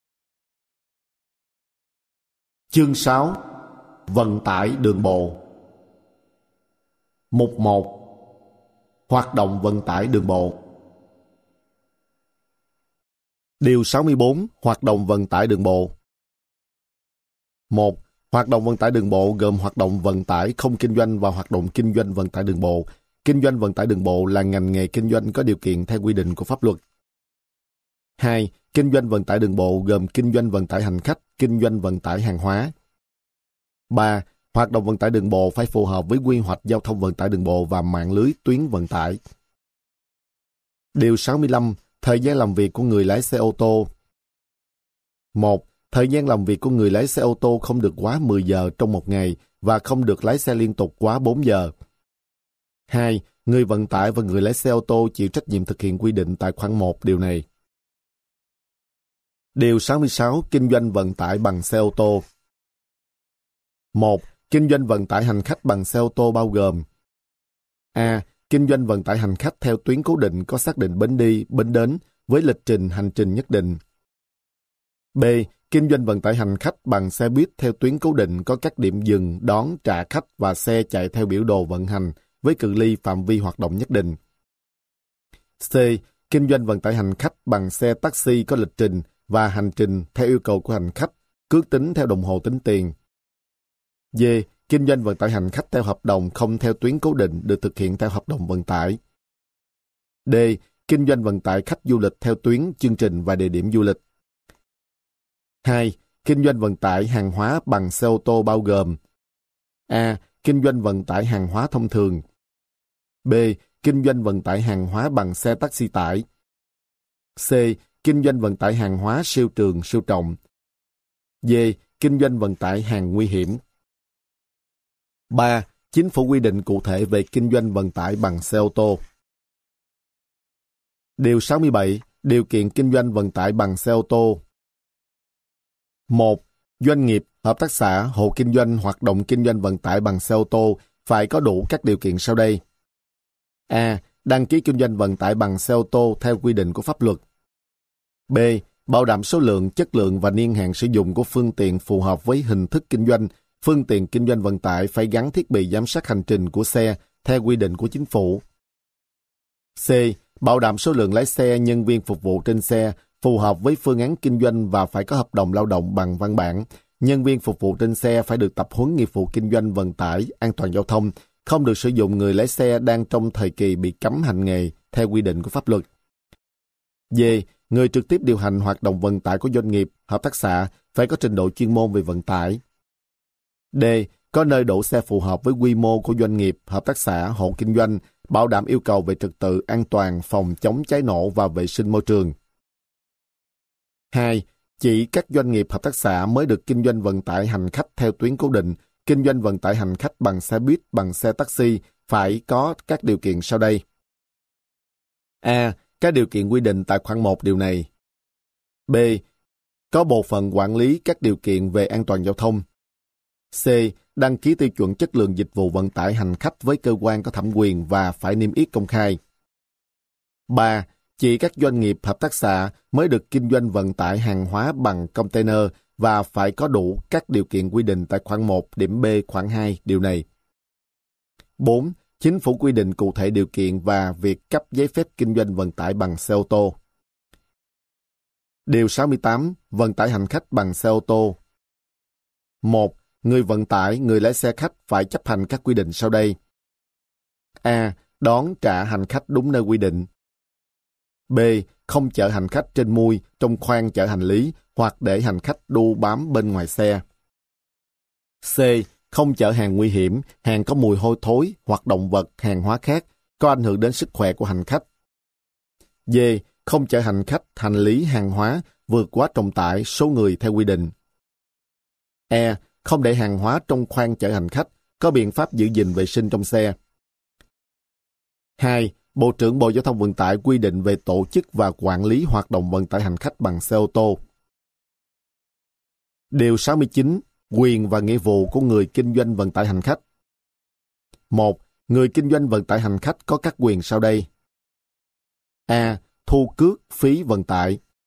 Chương 6. Vận tải đường bộ. Mục 1. Hoạt động vận tải đường bộ. Điều 64. Hoạt động vận tải đường bộ. 1. Hoạt động vận tải đường bộ gồm hoạt động vận tải không kinh doanh và hoạt động kinh doanh vận tải đường bộ. Kinh doanh vận tải đường bộ là ngành nghề kinh doanh có điều kiện theo quy định của pháp luật. 2. Kinh doanh vận tải đường bộ gồm kinh doanh vận tải hành khách, kinh doanh vận tải hàng hóa. 3. Hoạt động vận tải đường bộ phải phù hợp với quy hoạch giao thông vận tải đường bộ và mạng lưới tuyến vận tải. Điều 65. Thời gian làm việc của người lái xe ô tô. 1. Thời gian làm việc của người lái xe ô tô không được quá 10 giờ trong một ngày và không được lái xe liên tục quá 4 giờ. 2. Người vận tải và người lái xe ô tô chịu trách nhiệm thực hiện quy định tại khoản 1 điều này. Điều 66. Kinh doanh vận tải bằng xe ô tô. 1. Kinh doanh vận tải hành khách bằng xe ô tô bao gồm: A. Kinh doanh vận tải hành khách theo tuyến cố định có xác định bến đi, bến đến với lịch trình hành trình nhất định. B. Kinh doanh vận tải hành khách bằng xe buýt theo tuyến cố định có các điểm dừng, đón, trả khách và xe chạy theo biểu đồ vận hành với cự ly phạm vi hoạt động nhất định. C. Kinh doanh vận tải hành khách bằng xe taxi có lịch trình và hành trình theo yêu cầu của hành khách, cước tính theo đồng hồ tính tiền. D. Kinh doanh vận tải hành khách theo hợp đồng không theo tuyến cố định được thực hiện theo hợp đồng vận tải. D. Kinh doanh vận tải khách du lịch theo tuyến, chương trình và địa điểm du lịch. 2. Kinh doanh vận tải hàng hóa bằng xe ô tô bao gồm: A. Kinh doanh vận tải hàng hóa thông thường. B. Kinh doanh vận tải hàng hóa bằng xe taxi tải. C. Kinh doanh vận tải hàng hóa siêu trường, siêu trọng. D. Kinh doanh vận tải hàng nguy hiểm. 3. Chính phủ quy định cụ thể về kinh doanh vận tải bằng xe ô tô. Điều 67. Điều kiện kinh doanh vận tải bằng xe ô tô. 1. Doanh nghiệp, hợp tác xã, hộ kinh doanh hoạt động kinh doanh vận tải bằng xe ô tô phải có đủ các điều kiện sau đây. A. Đăng ký kinh doanh vận tải bằng xe ô tô theo quy định của pháp luật. B. Bảo đảm số lượng, chất lượng và niên hạn sử dụng của phương tiện phù hợp với hình thức kinh doanh. Phương tiện kinh doanh vận tải phải gắn thiết bị giám sát hành trình của xe theo quy định của chính phủ. C. Bảo đảm số lượng lái xe, nhân viên phục vụ trên xe phù hợp với phương án kinh doanh và phải có hợp đồng lao động bằng văn bản. Nhân viên phục vụ trên xe phải được tập huấn nghiệp vụ kinh doanh vận tải, an toàn giao thông, không được sử dụng người lái xe đang trong thời kỳ bị cấm hành nghề theo quy định của pháp luật. D. Người trực tiếp điều hành hoạt động vận tải của doanh nghiệp, hợp tác xã phải có trình độ chuyên môn về vận tải. D. Có nơi đổ xe phù hợp với quy mô của doanh nghiệp, hợp tác xã, hộ kinh doanh, bảo đảm yêu cầu về trật tự an toàn, phòng chống cháy nổ và vệ sinh môi trường. 2. Chỉ các doanh nghiệp hợp tác xã mới được kinh doanh vận tải hành khách theo tuyến cố định. Kinh doanh vận tải hành khách bằng xe buýt, bằng xe taxi phải có các điều kiện sau đây. A. Các điều kiện quy định tại khoản 1 điều này. B. Có bộ phận quản lý các điều kiện về an toàn giao thông. C. Đăng ký tiêu chuẩn chất lượng dịch vụ vận tải hành khách với cơ quan có thẩm quyền và phải niêm yết công khai. 3. Chỉ các doanh nghiệp hợp tác xã mới được kinh doanh vận tải hàng hóa bằng container và phải có đủ các điều kiện quy định tại khoản 1 điểm B khoản 2 điều này. 4. Chính phủ quy định cụ thể điều kiện và việc cấp giấy phép kinh doanh vận tải bằng xe ô tô. Điều 68. Vận tải hành khách bằng xe ô tô. 1. Người vận tải, người lái xe khách phải chấp hành các quy định sau đây. A. Đón trả hành khách đúng nơi quy định. B. Không chở hành khách trên mui, trong khoang chở hành lý hoặc để hành khách đu bám bên ngoài xe. C. Không chở hàng nguy hiểm, hàng có mùi hôi thối hoặc động vật, hàng hóa khác có ảnh hưởng đến sức khỏe của hành khách. D. Không chở hành khách, hành lý, hàng hóa vượt quá trọng tải số người theo quy định. E. Không để hàng hóa trong khoang chở hành khách, có biện pháp giữ gìn vệ sinh trong xe. 2. Bộ trưởng Bộ Giao thông Vận tải quy định về tổ chức và quản lý hoạt động vận tải hành khách bằng xe ô tô. Điều 69. Quyền và nghĩa vụ của người kinh doanh vận tải hành khách. 1. Người kinh doanh vận tải hành khách có các quyền sau đây. A. Thu cước phí vận tải.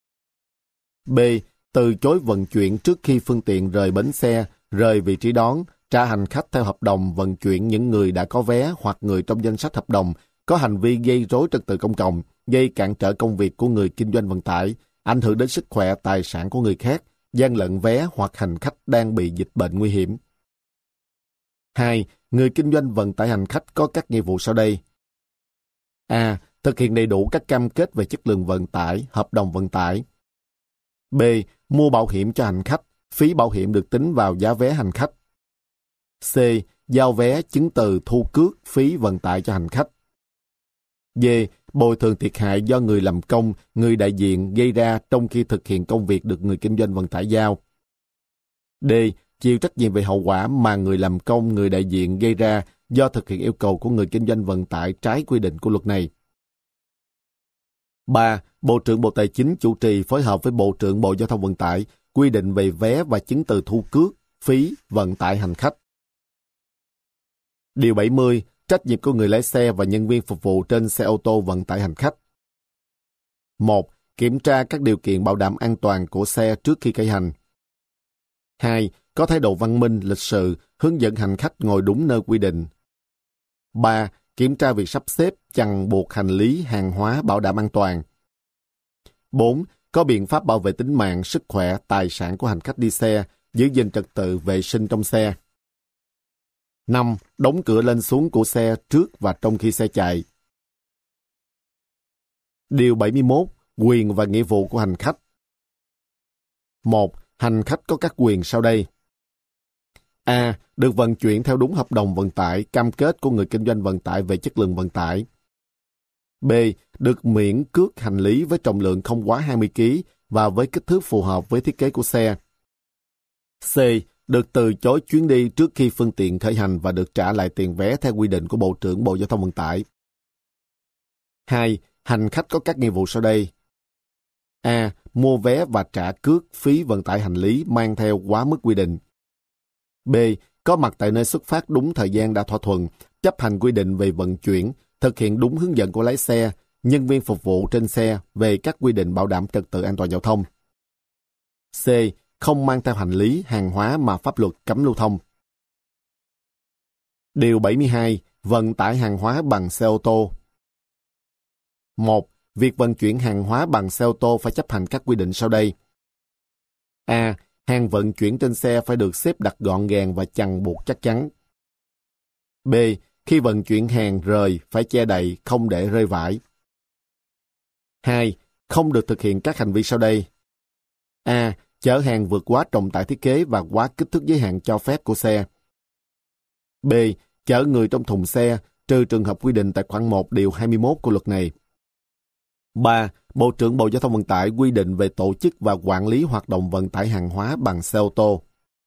B. Từ chối vận chuyển trước khi phương tiện rời bến xe, rời vị trí đón, trả hành khách theo hợp đồng vận chuyển những người đã có vé hoặc người trong danh sách hợp đồng, có hành vi gây rối trật tự công cộng, gây cản trở công việc của người kinh doanh vận tải, ảnh hưởng đến sức khỏe tài sản của người khác, gian lận vé hoặc hành khách đang bị dịch bệnh nguy hiểm. 2. Người kinh doanh vận tải hành khách có các nghĩa vụ sau đây. A. Thực hiện đầy đủ các cam kết về chất lượng vận tải, hợp đồng vận tải. B. Mua bảo hiểm cho hành khách, phí bảo hiểm được tính vào giá vé hành khách. C. Giao vé, chứng từ, thu cước, phí vận tải cho hành khách. D. Bồi thường thiệt hại do người làm công, người đại diện gây ra trong khi thực hiện công việc được người kinh doanh vận tải giao. D. Chịu trách nhiệm về hậu quả mà người làm công, người đại diện gây ra do thực hiện yêu cầu của người kinh doanh vận tải trái quy định của luật này. 3. Bộ trưởng Bộ Tài chính chủ trì phối hợp với Bộ trưởng Bộ Giao thông Vận tải quy định về vé và chứng từ thu cước, phí, vận tải hành khách. Điều 70. Trách nhiệm của người lái xe và nhân viên phục vụ trên xe ô tô vận tải hành khách. 1. Kiểm tra các điều kiện bảo đảm an toàn của xe trước khi khởi hành. 2. Có thái độ văn minh, lịch sự, hướng dẫn hành khách ngồi đúng nơi quy định. 3. Kiểm tra việc sắp xếp, chằng buộc hành lý, hàng hóa bảo đảm an toàn. 4. Có biện pháp bảo vệ tính mạng, sức khỏe, tài sản của hành khách đi xe, giữ gìn trật tự vệ sinh trong xe. 5. Đóng cửa lên xuống của xe trước và trong khi xe chạy. Điều 71. Quyền và nghĩa vụ của hành khách. 1. Hành khách có các quyền sau đây. A. Được vận chuyển theo đúng hợp đồng vận tải, cam kết của người kinh doanh vận tải về chất lượng vận tải. B. Được miễn cước hành lý với trọng lượng không quá 20 kg và với kích thước phù hợp với thiết kế của xe. C. Được từ chối chuyến đi trước khi phương tiện khởi hành và được trả lại tiền vé theo quy định của Bộ trưởng Bộ Giao thông Vận tải. 2. Hành khách có các nghĩa vụ sau đây. A. Mua vé và trả cước phí vận tải hành lý mang theo quá mức quy định. B. Có mặt tại nơi xuất phát đúng thời gian đã thỏa thuận, chấp hành quy định về vận chuyển, thực hiện đúng hướng dẫn của lái xe, nhân viên phục vụ trên xe về các quy định bảo đảm trật tự an toàn giao thông. C. Không mang theo hành lý, hàng hóa mà pháp luật cấm lưu thông. Điều 72. Vận tải hàng hóa bằng xe ô tô. 1. Việc vận chuyển hàng hóa bằng xe ô tô phải chấp hành các quy định sau đây. A. Hàng vận chuyển trên xe phải được xếp đặt gọn gàng và chằng buộc chắc chắn. B. Khi vận chuyển hàng rời phải che đậy, không để rơi vãi. 2. Không được thực hiện các hành vi sau đây. A. Chở hàng vượt quá trọng tải thiết kế và quá kích thước giới hạn cho phép của xe. B. Chở người trong thùng xe, trừ trường hợp quy định tại khoản 1 điều 21 của luật này. 3. Bộ trưởng Bộ Giao thông Vận tải quy định về tổ chức và quản lý hoạt động vận tải hàng hóa bằng xe ô tô.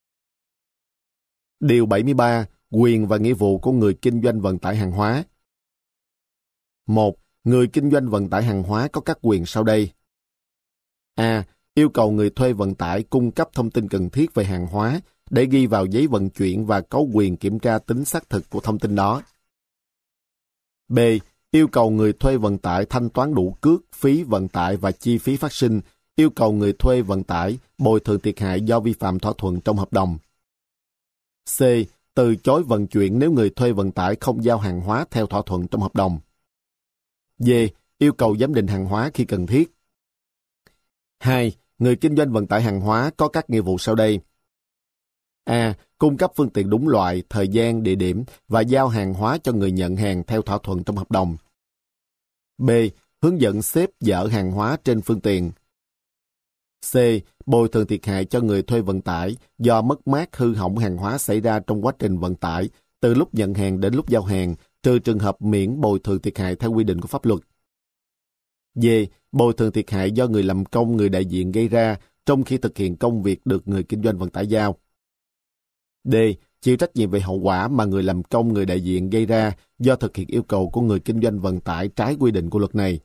Điều 73. Quyền và nghĩa vụ của người kinh doanh vận tải hàng hóa. 1. Người kinh doanh vận tải hàng hóa có các quyền sau đây. A. Yêu cầu người thuê vận tải cung cấp thông tin cần thiết về hàng hóa để ghi vào giấy vận chuyển và có quyền kiểm tra tính xác thực của thông tin đó. B. Yêu cầu người thuê vận tải thanh toán đủ cước, phí vận tải và chi phí phát sinh, yêu cầu người thuê vận tải bồi thường thiệt hại do vi phạm thỏa thuận trong hợp đồng. C. Từ chối vận chuyển nếu người thuê vận tải không giao hàng hóa theo thỏa thuận trong hợp đồng. D. Yêu cầu giám định hàng hóa khi cần thiết. 2. Người kinh doanh vận tải hàng hóa có các nghĩa vụ sau đây. A. Cung cấp phương tiện đúng loại, thời gian, địa điểm và giao hàng hóa cho người nhận hàng theo thỏa thuận trong hợp đồng. B. Hướng dẫn xếp dỡ hàng hóa trên phương tiện. C. Bồi thường thiệt hại cho người thuê vận tải do mất mát hư hỏng hàng hóa xảy ra trong quá trình vận tải, từ lúc nhận hàng đến lúc giao hàng, trừ trường hợp miễn bồi thường thiệt hại theo quy định của pháp luật. D. Bồi thường thiệt hại do người làm công, người đại diện gây ra trong khi thực hiện công việc được người kinh doanh vận tải giao. D. Chịu trách nhiệm về hậu quả mà người làm công, người đại diện gây ra do thực hiện yêu cầu của người kinh doanh vận tải trái quy định của luật này.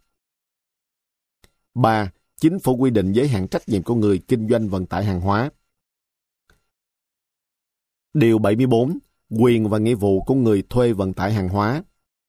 3. Chính phủ quy định giới hạn trách nhiệm của người kinh doanh vận tải hàng hóa. Điều 74. Quyền và nghĩa vụ của người thuê vận tải hàng hóa.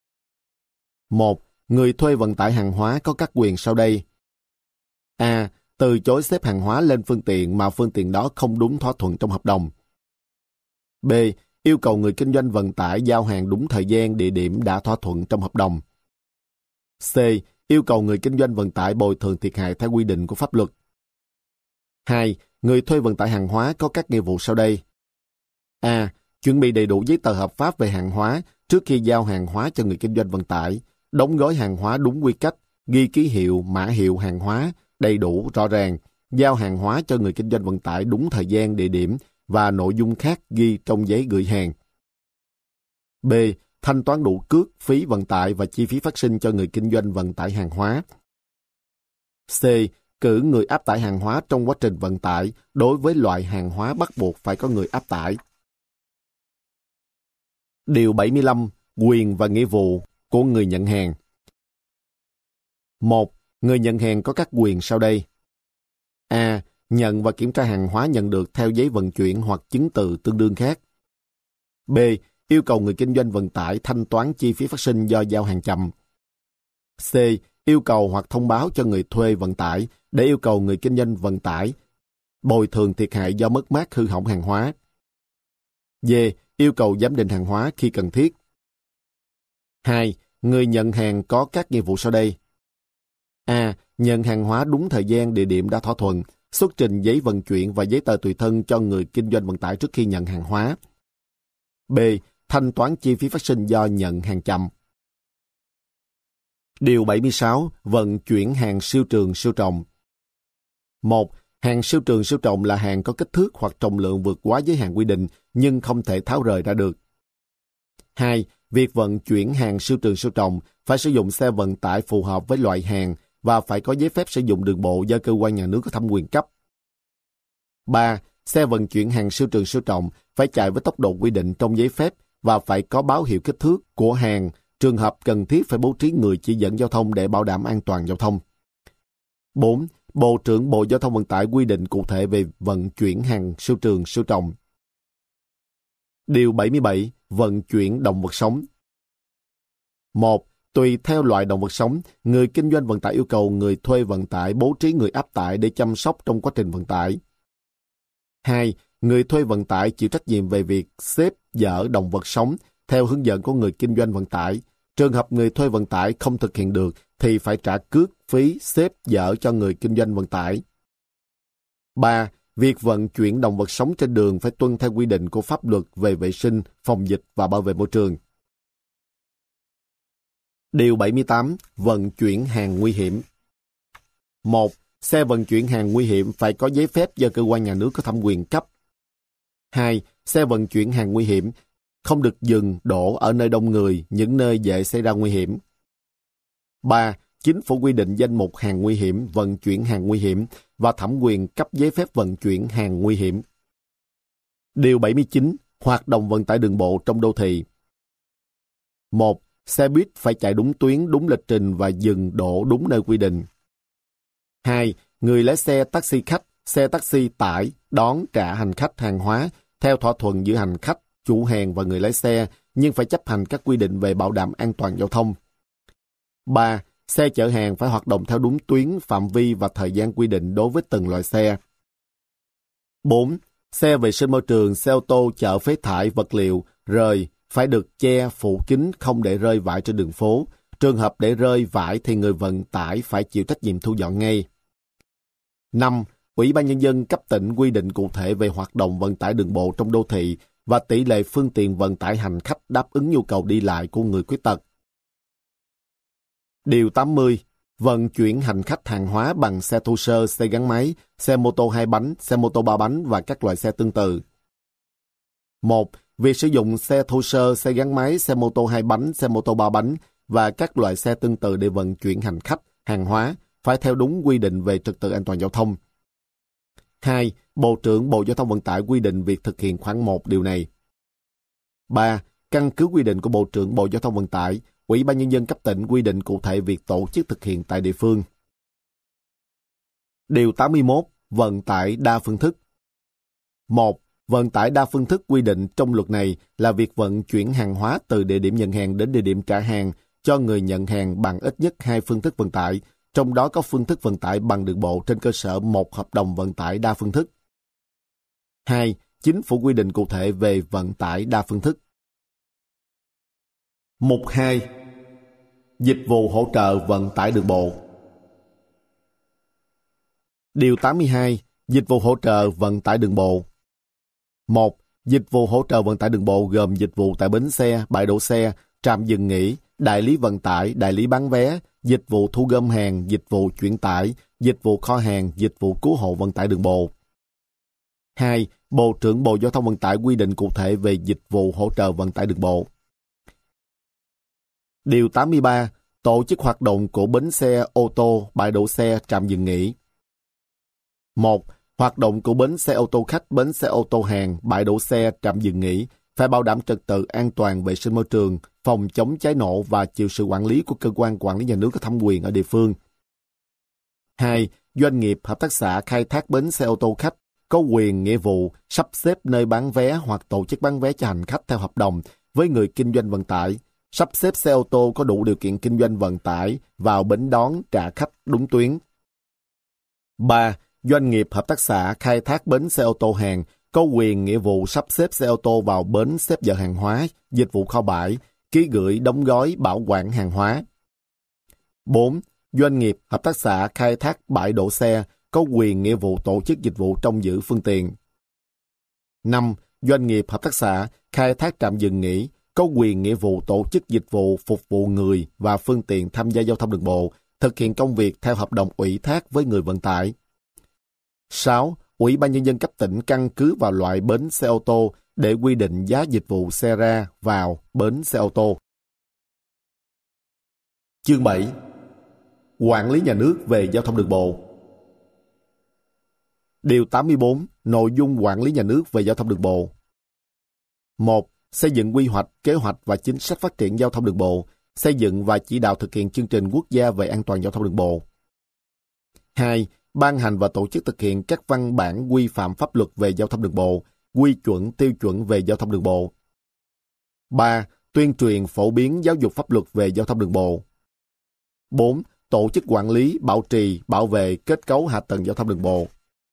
1. Người thuê vận tải hàng hóa có các quyền sau đây. A. từ chối xếp hàng hóa lên phương tiện mà phương tiện đó không đúng thỏa thuận trong hợp đồng. B. Yêu cầu người kinh doanh vận tải giao hàng đúng thời gian, địa điểm đã thỏa thuận trong hợp đồng. C. Yêu cầu người kinh doanh vận tải bồi thường thiệt hại theo quy định của pháp luật. 2. Người thuê vận tải hàng hóa có các nghĩa vụ sau đây. A. Chuẩn bị đầy đủ giấy tờ hợp pháp về hàng hóa trước khi giao hàng hóa cho người kinh doanh vận tải, đóng gói hàng hóa đúng quy cách, ghi ký hiệu, mã hiệu hàng hóa đầy đủ, rõ ràng, giao hàng hóa cho người kinh doanh vận tải đúng thời gian, địa điểm và nội dung khác ghi trong giấy gửi hàng. B. Thanh toán đủ cước, phí vận tải và chi phí phát sinh cho người kinh doanh vận tải hàng hóa. C. Cử người áp tải hàng hóa trong quá trình vận tải đối với loại hàng hóa bắt buộc phải có người áp tải. Điều 75. Quyền và nghĩa vụ của người nhận hàng. 1. Người nhận hàng có các quyền sau đây. A. Nhận và kiểm tra hàng hóa nhận được theo giấy vận chuyển hoặc chứng từ tương đương khác. B. Yêu cầu người kinh doanh vận tải thanh toán chi phí phát sinh do giao hàng chậm. C. Yêu cầu hoặc thông báo cho người thuê vận tải để yêu cầu người kinh doanh vận tải bồi thường thiệt hại do mất mát hư hỏng hàng hóa. D. Yêu cầu giám định hàng hóa khi cần thiết. 2. Người nhận hàng có các nghĩa vụ sau đây. A. Nhận hàng hóa đúng thời gian, địa điểm đã thỏa thuận, xuất trình giấy vận chuyển và giấy tờ tùy thân cho người kinh doanh vận tải trước khi nhận hàng hóa. B. Thanh toán chi phí phát sinh do nhận hàng chậm. Điều 76. Vận chuyển hàng siêu trường siêu trọng. 1. Hàng siêu trường siêu trọng là hàng có kích thước hoặc trọng lượng vượt quá giới hạn quy định nhưng không thể tháo rời ra được. 2. Việc vận chuyển hàng siêu trường siêu trọng phải sử dụng xe vận tải phù hợp với loại hàng và phải có giấy phép sử dụng đường bộ do cơ quan nhà nước có thẩm quyền cấp. 3. Xe vận chuyển hàng siêu trường siêu trọng phải chạy với tốc độ quy định trong giấy phép và phải có báo hiệu kích thước của hàng, trường hợp cần thiết phải bố trí người chỉ dẫn giao thông để bảo đảm an toàn giao thông. 4. Bộ trưởng Bộ Giao thông Vận tải quy định cụ thể về vận chuyển hàng siêu trường siêu trọng. Điều 77. Vận chuyển động vật sống. 1. Tùy theo loại động vật sống, người kinh doanh vận tải yêu cầu người thuê vận tải bố trí người áp tải để chăm sóc trong quá trình vận tải. 2. Người thuê vận tải chịu trách nhiệm về việc xếp dỡ động vật sống theo hướng dẫn của người kinh doanh vận tải. Trường hợp người thuê vận tải không thực hiện được thì phải trả cước phí xếp dỡ cho người kinh doanh vận tải. 3. Việc vận chuyển động vật sống trên đường phải tuân theo quy định của pháp luật về vệ sinh, phòng dịch và bảo vệ môi trường. Điều 78. Vận chuyển hàng nguy hiểm. 1. Xe vận chuyển hàng nguy hiểm phải có giấy phép do cơ quan nhà nước có thẩm quyền cấp. 2. Xe vận chuyển hàng nguy hiểm không được dừng, đổ ở nơi đông người, những nơi dễ xảy ra nguy hiểm. 3. Chính phủ quy định danh mục hàng nguy hiểm, vận chuyển hàng nguy hiểm và thẩm quyền cấp giấy phép vận chuyển hàng nguy hiểm. Điều 79. Hoạt động vận tải đường bộ trong đô thị. 1. Xe buýt phải chạy đúng tuyến, đúng lịch trình và dừng đổ đúng nơi quy định. 2. Người lái xe taxi khách, xe taxi tải, đón trả hành khách hàng hóa theo thỏa thuận giữa hành khách, chủ hàng và người lái xe, nhưng phải chấp hành các quy định về bảo đảm an toàn giao thông. 3. Xe chở hàng phải hoạt động theo đúng tuyến, phạm vi và thời gian quy định đối với từng loại xe. 4. Xe vệ sinh môi trường, xe ô tô chở phế thải, vật liệu, rời phải được che, phủ kín, không để rơi vãi trên đường phố. Trường hợp để rơi vãi thì người vận tải phải chịu trách nhiệm thu dọn ngay. 5. Ủy ban Nhân dân cấp tỉnh quy định cụ thể về hoạt động vận tải đường bộ trong đô thị và tỷ lệ phương tiện vận tải hành khách đáp ứng nhu cầu đi lại của người khuyết tật. Điều 80. Vận chuyển hành khách hàng hóa bằng xe thô sơ, xe gắn máy, xe mô tô 2 bánh, xe mô tô 3 bánh và các loại xe tương tự. 1. Việc sử dụng xe thô sơ, xe gắn máy, xe mô tô 2 bánh, xe mô tô 3 bánh và các loại xe tương tự để vận chuyển hành khách, hàng hóa phải theo đúng quy định về trật tự an toàn giao thông. 2. Bộ trưởng Bộ Giao thông Vận tải quy định việc thực hiện khoản 1 điều này. 3. Căn cứ quy định của Bộ trưởng Bộ Giao thông Vận tải, Ủy ban Nhân dân cấp tỉnh quy định cụ thể việc tổ chức thực hiện tại địa phương. Điều 81. Vận tải đa phương thức. 1. Vận tải đa phương thức quy định trong luật này là việc vận chuyển hàng hóa từ địa điểm nhận hàng đến địa điểm trả hàng cho người nhận hàng bằng ít nhất 2 phương thức vận tải, trong đó có phương thức vận tải bằng đường bộ trên cơ sở một hợp đồng vận tải đa phương thức. 2. Chính phủ quy định cụ thể về vận tải đa phương thức. Mục 2. Dịch vụ hỗ trợ vận tải đường bộ. Điều 82. Dịch vụ hỗ trợ vận tải đường bộ. 1. Dịch vụ hỗ trợ vận tải đường bộ gồm dịch vụ tại bến xe, bãi đỗ xe, trạm dừng nghỉ, đại lý vận tải, đại lý bán vé, dịch vụ thu gom hàng, dịch vụ chuyển tải, dịch vụ kho hàng, dịch vụ cứu hộ vận tải đường bộ. 2. Bộ trưởng Bộ Giao thông Vận tải quy định cụ thể về dịch vụ hỗ trợ vận tải đường bộ. Điều 83. Tổ chức hoạt động của bến xe, ô tô, bãi đỗ xe, trạm dừng nghỉ. 1. Hoạt động của bến xe ô tô khách, bến xe ô tô hàng, bãi đỗ xe, trạm dừng nghỉ phải bảo đảm trật tự an toàn vệ sinh môi trường, phòng chống cháy nổ và chịu sự quản lý của cơ quan quản lý nhà nước có thẩm quyền ở địa phương. 2. Doanh nghiệp, hợp tác xã khai thác bến xe ô tô khách có quyền nghĩa vụ sắp xếp nơi bán vé hoặc tổ chức bán vé cho hành khách theo hợp đồng với người kinh doanh vận tải, sắp xếp xe ô tô có đủ điều kiện kinh doanh vận tải vào bến đón trả khách đúng tuyến. 3. Doanh nghiệp, hợp tác xã khai thác bến xe ô tô hàng có quyền nghĩa vụ sắp xếp xe ô tô vào bến xếp dỡ hàng hóa, dịch vụ kho bãi, ký gửi đóng gói bảo quản hàng hóa. 4. Doanh nghiệp, hợp tác xã khai thác bãi đỗ xe có quyền nghĩa vụ tổ chức dịch vụ trông giữ phương tiện. 5. Doanh nghiệp, hợp tác xã khai thác trạm dừng nghỉ có quyền nghĩa vụ tổ chức dịch vụ phục vụ người và phương tiện tham gia giao thông đường bộ, thực hiện công việc theo hợp đồng ủy thác với người vận tải. 6. Ủy ban Nhân dân cấp tỉnh căn cứ vào loại bến xe ô tô để quy định giá dịch vụ xe ra vào bến xe ô tô. Chương 7. Quản lý nhà nước về giao thông đường bộ. Điều 84. Nội dung quản lý nhà nước về giao thông đường bộ. 1. Xây dựng quy hoạch, kế hoạch và chính sách phát triển giao thông đường bộ, xây dựng và chỉ đạo thực hiện chương trình quốc gia về an toàn giao thông đường bộ. 2. Ban hành và tổ chức thực hiện các văn bản quy phạm pháp luật về giao thông đường bộ, quy chuẩn tiêu chuẩn về giao thông đường bộ. 3. Tuyên truyền phổ biến giáo dục pháp luật về giao thông đường bộ. 4. Tổ chức quản lý, bảo trì, bảo vệ kết cấu hạ tầng giao thông đường bộ.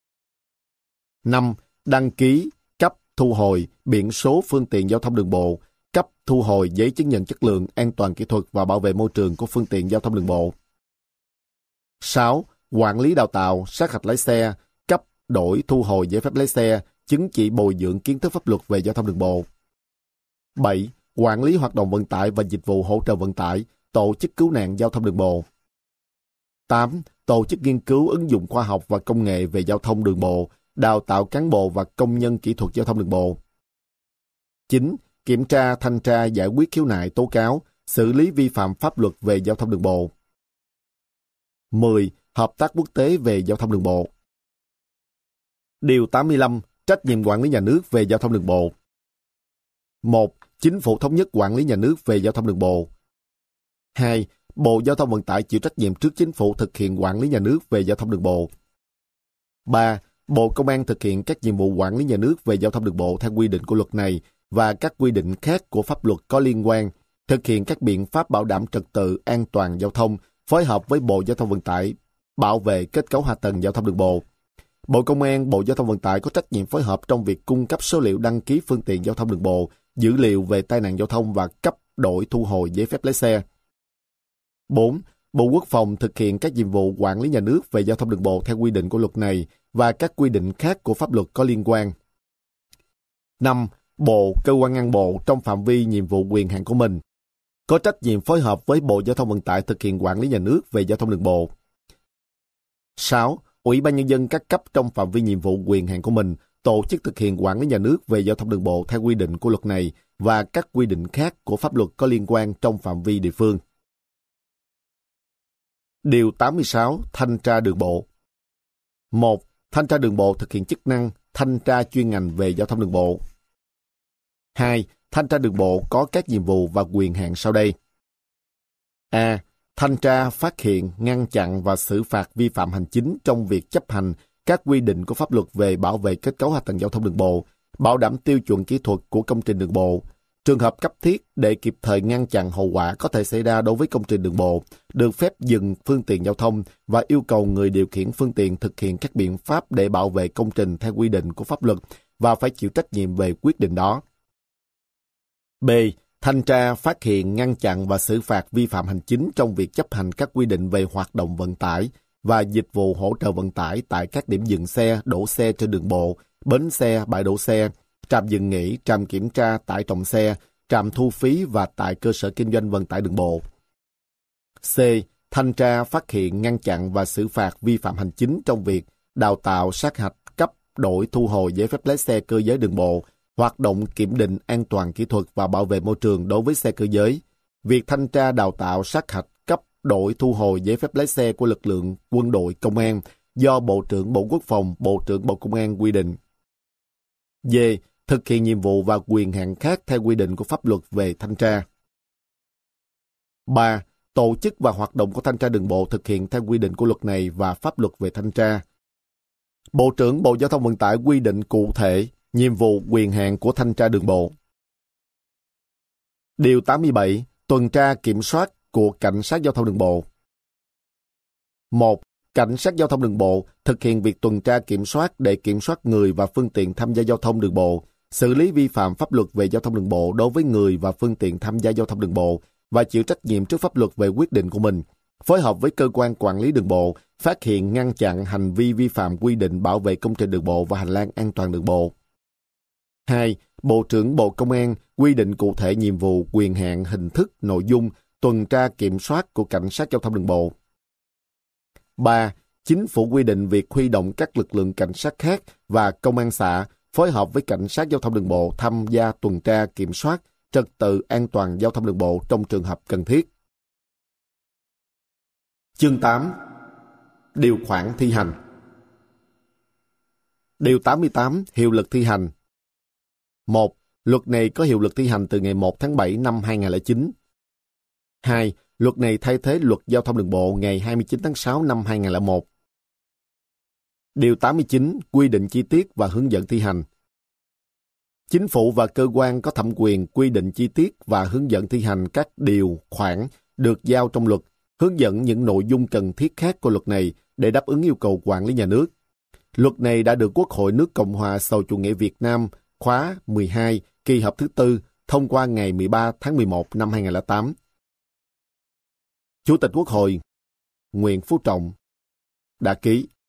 5. Đăng ký, cấp, thu hồi biển số phương tiện giao thông đường bộ, cấp, thu hồi giấy chứng nhận chất lượng, an toàn kỹ thuật và bảo vệ môi trường của phương tiện giao thông đường bộ. 6. Quản lý đào tạo, sát hạch lái xe, cấp, đổi, thu hồi giấy phép lái xe, chứng chỉ bồi dưỡng kiến thức pháp luật về giao thông đường bộ. 7. Quản lý hoạt động vận tải và dịch vụ hỗ trợ vận tải, tổ chức cứu nạn giao thông đường bộ. 8. Tổ chức nghiên cứu ứng dụng khoa học và công nghệ về giao thông đường bộ, đào tạo cán bộ và công nhân kỹ thuật giao thông đường bộ. 9. Kiểm tra, thanh tra, giải quyết khiếu nại, tố cáo, xử lý vi phạm pháp luật về giao thông đường bộ. 10. Hợp tác quốc tế về giao thông đường bộ. Điều 85. Trách nhiệm quản lý nhà nước về giao thông đường bộ. 1. Chính phủ thống nhất quản lý nhà nước về giao thông đường bộ. 2. Bộ Giao thông Vận tải chịu trách nhiệm trước chính phủ thực hiện quản lý nhà nước về giao thông đường bộ. 3. Bộ Công an thực hiện các nhiệm vụ quản lý nhà nước về giao thông đường bộ theo quy định của luật này và các quy định khác của pháp luật có liên quan, thực hiện các biện pháp bảo đảm trật tự an toàn giao thông, phối hợp với Bộ Giao thông Vận tải, bảo vệ kết cấu hạ tầng giao thông đường bộ. Bộ Công an, Bộ Giao thông Vận tải có trách nhiệm phối hợp trong việc cung cấp số liệu đăng ký phương tiện giao thông đường bộ, dữ liệu về tai nạn giao thông và cấp, đổi, thu hồi giấy phép lái xe. 4. Bộ Quốc phòng thực hiện các nhiệm vụ quản lý nhà nước về giao thông đường bộ theo quy định của luật này và các quy định khác của pháp luật có liên quan. 5. Bộ, cơ quan ngang bộ trong phạm vi nhiệm vụ quyền hạn của mình có trách nhiệm phối hợp với Bộ Giao thông Vận tải thực hiện quản lý nhà nước về giao thông đường bộ. 6. Ủy ban Nhân dân các cấp trong phạm vi nhiệm vụ quyền hạn của mình tổ chức thực hiện quản lý nhà nước về giao thông đường bộ theo quy định của luật này và các quy định khác của pháp luật có liên quan trong phạm vi địa phương. Điều 86. Thanh tra đường bộ. 1. Thanh tra đường bộ thực hiện chức năng thanh tra chuyên ngành về giao thông đường bộ. 2. Thanh tra đường bộ có các nhiệm vụ và quyền hạn sau đây. A. Thanh tra, phát hiện, ngăn chặn và xử phạt vi phạm hành chính trong việc chấp hành các quy định của pháp luật về bảo vệ kết cấu hạ tầng giao thông đường bộ, bảo đảm tiêu chuẩn kỹ thuật của công trình đường bộ, trường hợp cấp thiết để kịp thời ngăn chặn hậu quả có thể xảy ra đối với công trình đường bộ, được phép dừng phương tiện giao thông và yêu cầu người điều khiển phương tiện thực hiện các biện pháp để bảo vệ công trình theo quy định của pháp luật và phải chịu trách nhiệm về quyết định đó. B. Thanh tra phát hiện, ngăn chặn và xử phạt vi phạm hành chính trong việc chấp hành các quy định về hoạt động vận tải và dịch vụ hỗ trợ vận tải tại các điểm dừng xe, đổ xe trên đường bộ, bến xe, bãi đổ xe, trạm dừng nghỉ, trạm kiểm tra tải trọng xe, trạm thu phí và tại cơ sở kinh doanh vận tải đường bộ. C. Thanh tra phát hiện, ngăn chặn và xử phạt vi phạm hành chính trong việc đào tạo, sát hạch, cấp, đổi, thu hồi giấy phép lái xe cơ giới đường bộ, hoạt động kiểm định an toàn kỹ thuật và bảo vệ môi trường đối với xe cơ giới. Việc thanh tra đào tạo, sát hạch, cấp, đổi, thu hồi giấy phép lái xe của lực lượng quân đội, công an do Bộ trưởng Bộ Quốc phòng, Bộ trưởng Bộ Công an quy định. D. Thực hiện nhiệm vụ và quyền hạn khác theo quy định của pháp luật về thanh tra. 3. Tổ chức và hoạt động của thanh tra đường bộ thực hiện theo quy định của luật này và pháp luật về thanh tra. Bộ trưởng Bộ Giao thông Vận tải quy định cụ thể nhiệm vụ, quyền hạn của thanh tra đường bộ. Điều 87. Tuần tra kiểm soát của Cảnh sát Giao thông đường bộ. 1. Cảnh sát giao thông đường bộ thực hiện việc tuần tra kiểm soát để kiểm soát người và phương tiện tham gia giao thông đường bộ, xử lý vi phạm pháp luật về giao thông đường bộ đối với người và phương tiện tham gia giao thông đường bộ và chịu trách nhiệm trước pháp luật về quyết định của mình, phối hợp với cơ quan quản lý đường bộ, phát hiện, ngăn chặn hành vi vi phạm quy định bảo vệ công trình đường bộ và hành lang an toàn đường bộ. 2. Bộ trưởng Bộ Công an quy định cụ thể nhiệm vụ, quyền hạn, hình thức, nội dung tuần tra kiểm soát của Cảnh sát giao thông đường bộ. 3. Chính phủ quy định việc huy động các lực lượng cảnh sát khác và công an xã phối hợp với Cảnh sát giao thông đường bộ tham gia tuần tra kiểm soát trật tự an toàn giao thông đường bộ trong trường hợp cần thiết. Chương 8. Điều khoản thi hành. Điều 88. Hiệu lực thi hành. 1. Luật này có hiệu lực thi hành từ ngày 1 tháng 7 năm 2009. 2. Luật này thay thế Luật Giao thông đường bộ ngày 29 tháng 6 năm 2001. Điều 89. Quy định chi tiết và hướng dẫn thi hành. Chính phủ và cơ quan có thẩm quyền quy định chi tiết và hướng dẫn thi hành các điều, khoản được giao trong luật, hướng dẫn những nội dung cần thiết khác của luật này để đáp ứng yêu cầu quản lý nhà nước. Luật này đã được Quốc hội nước Cộng hòa xã hội chủ nghĩa Việt Nam khóa 12, kỳ họp thứ 4, thông qua ngày 13 tháng 11 năm 2008. Chủ tịch Quốc hội Nguyễn Phú Trọng đã ký.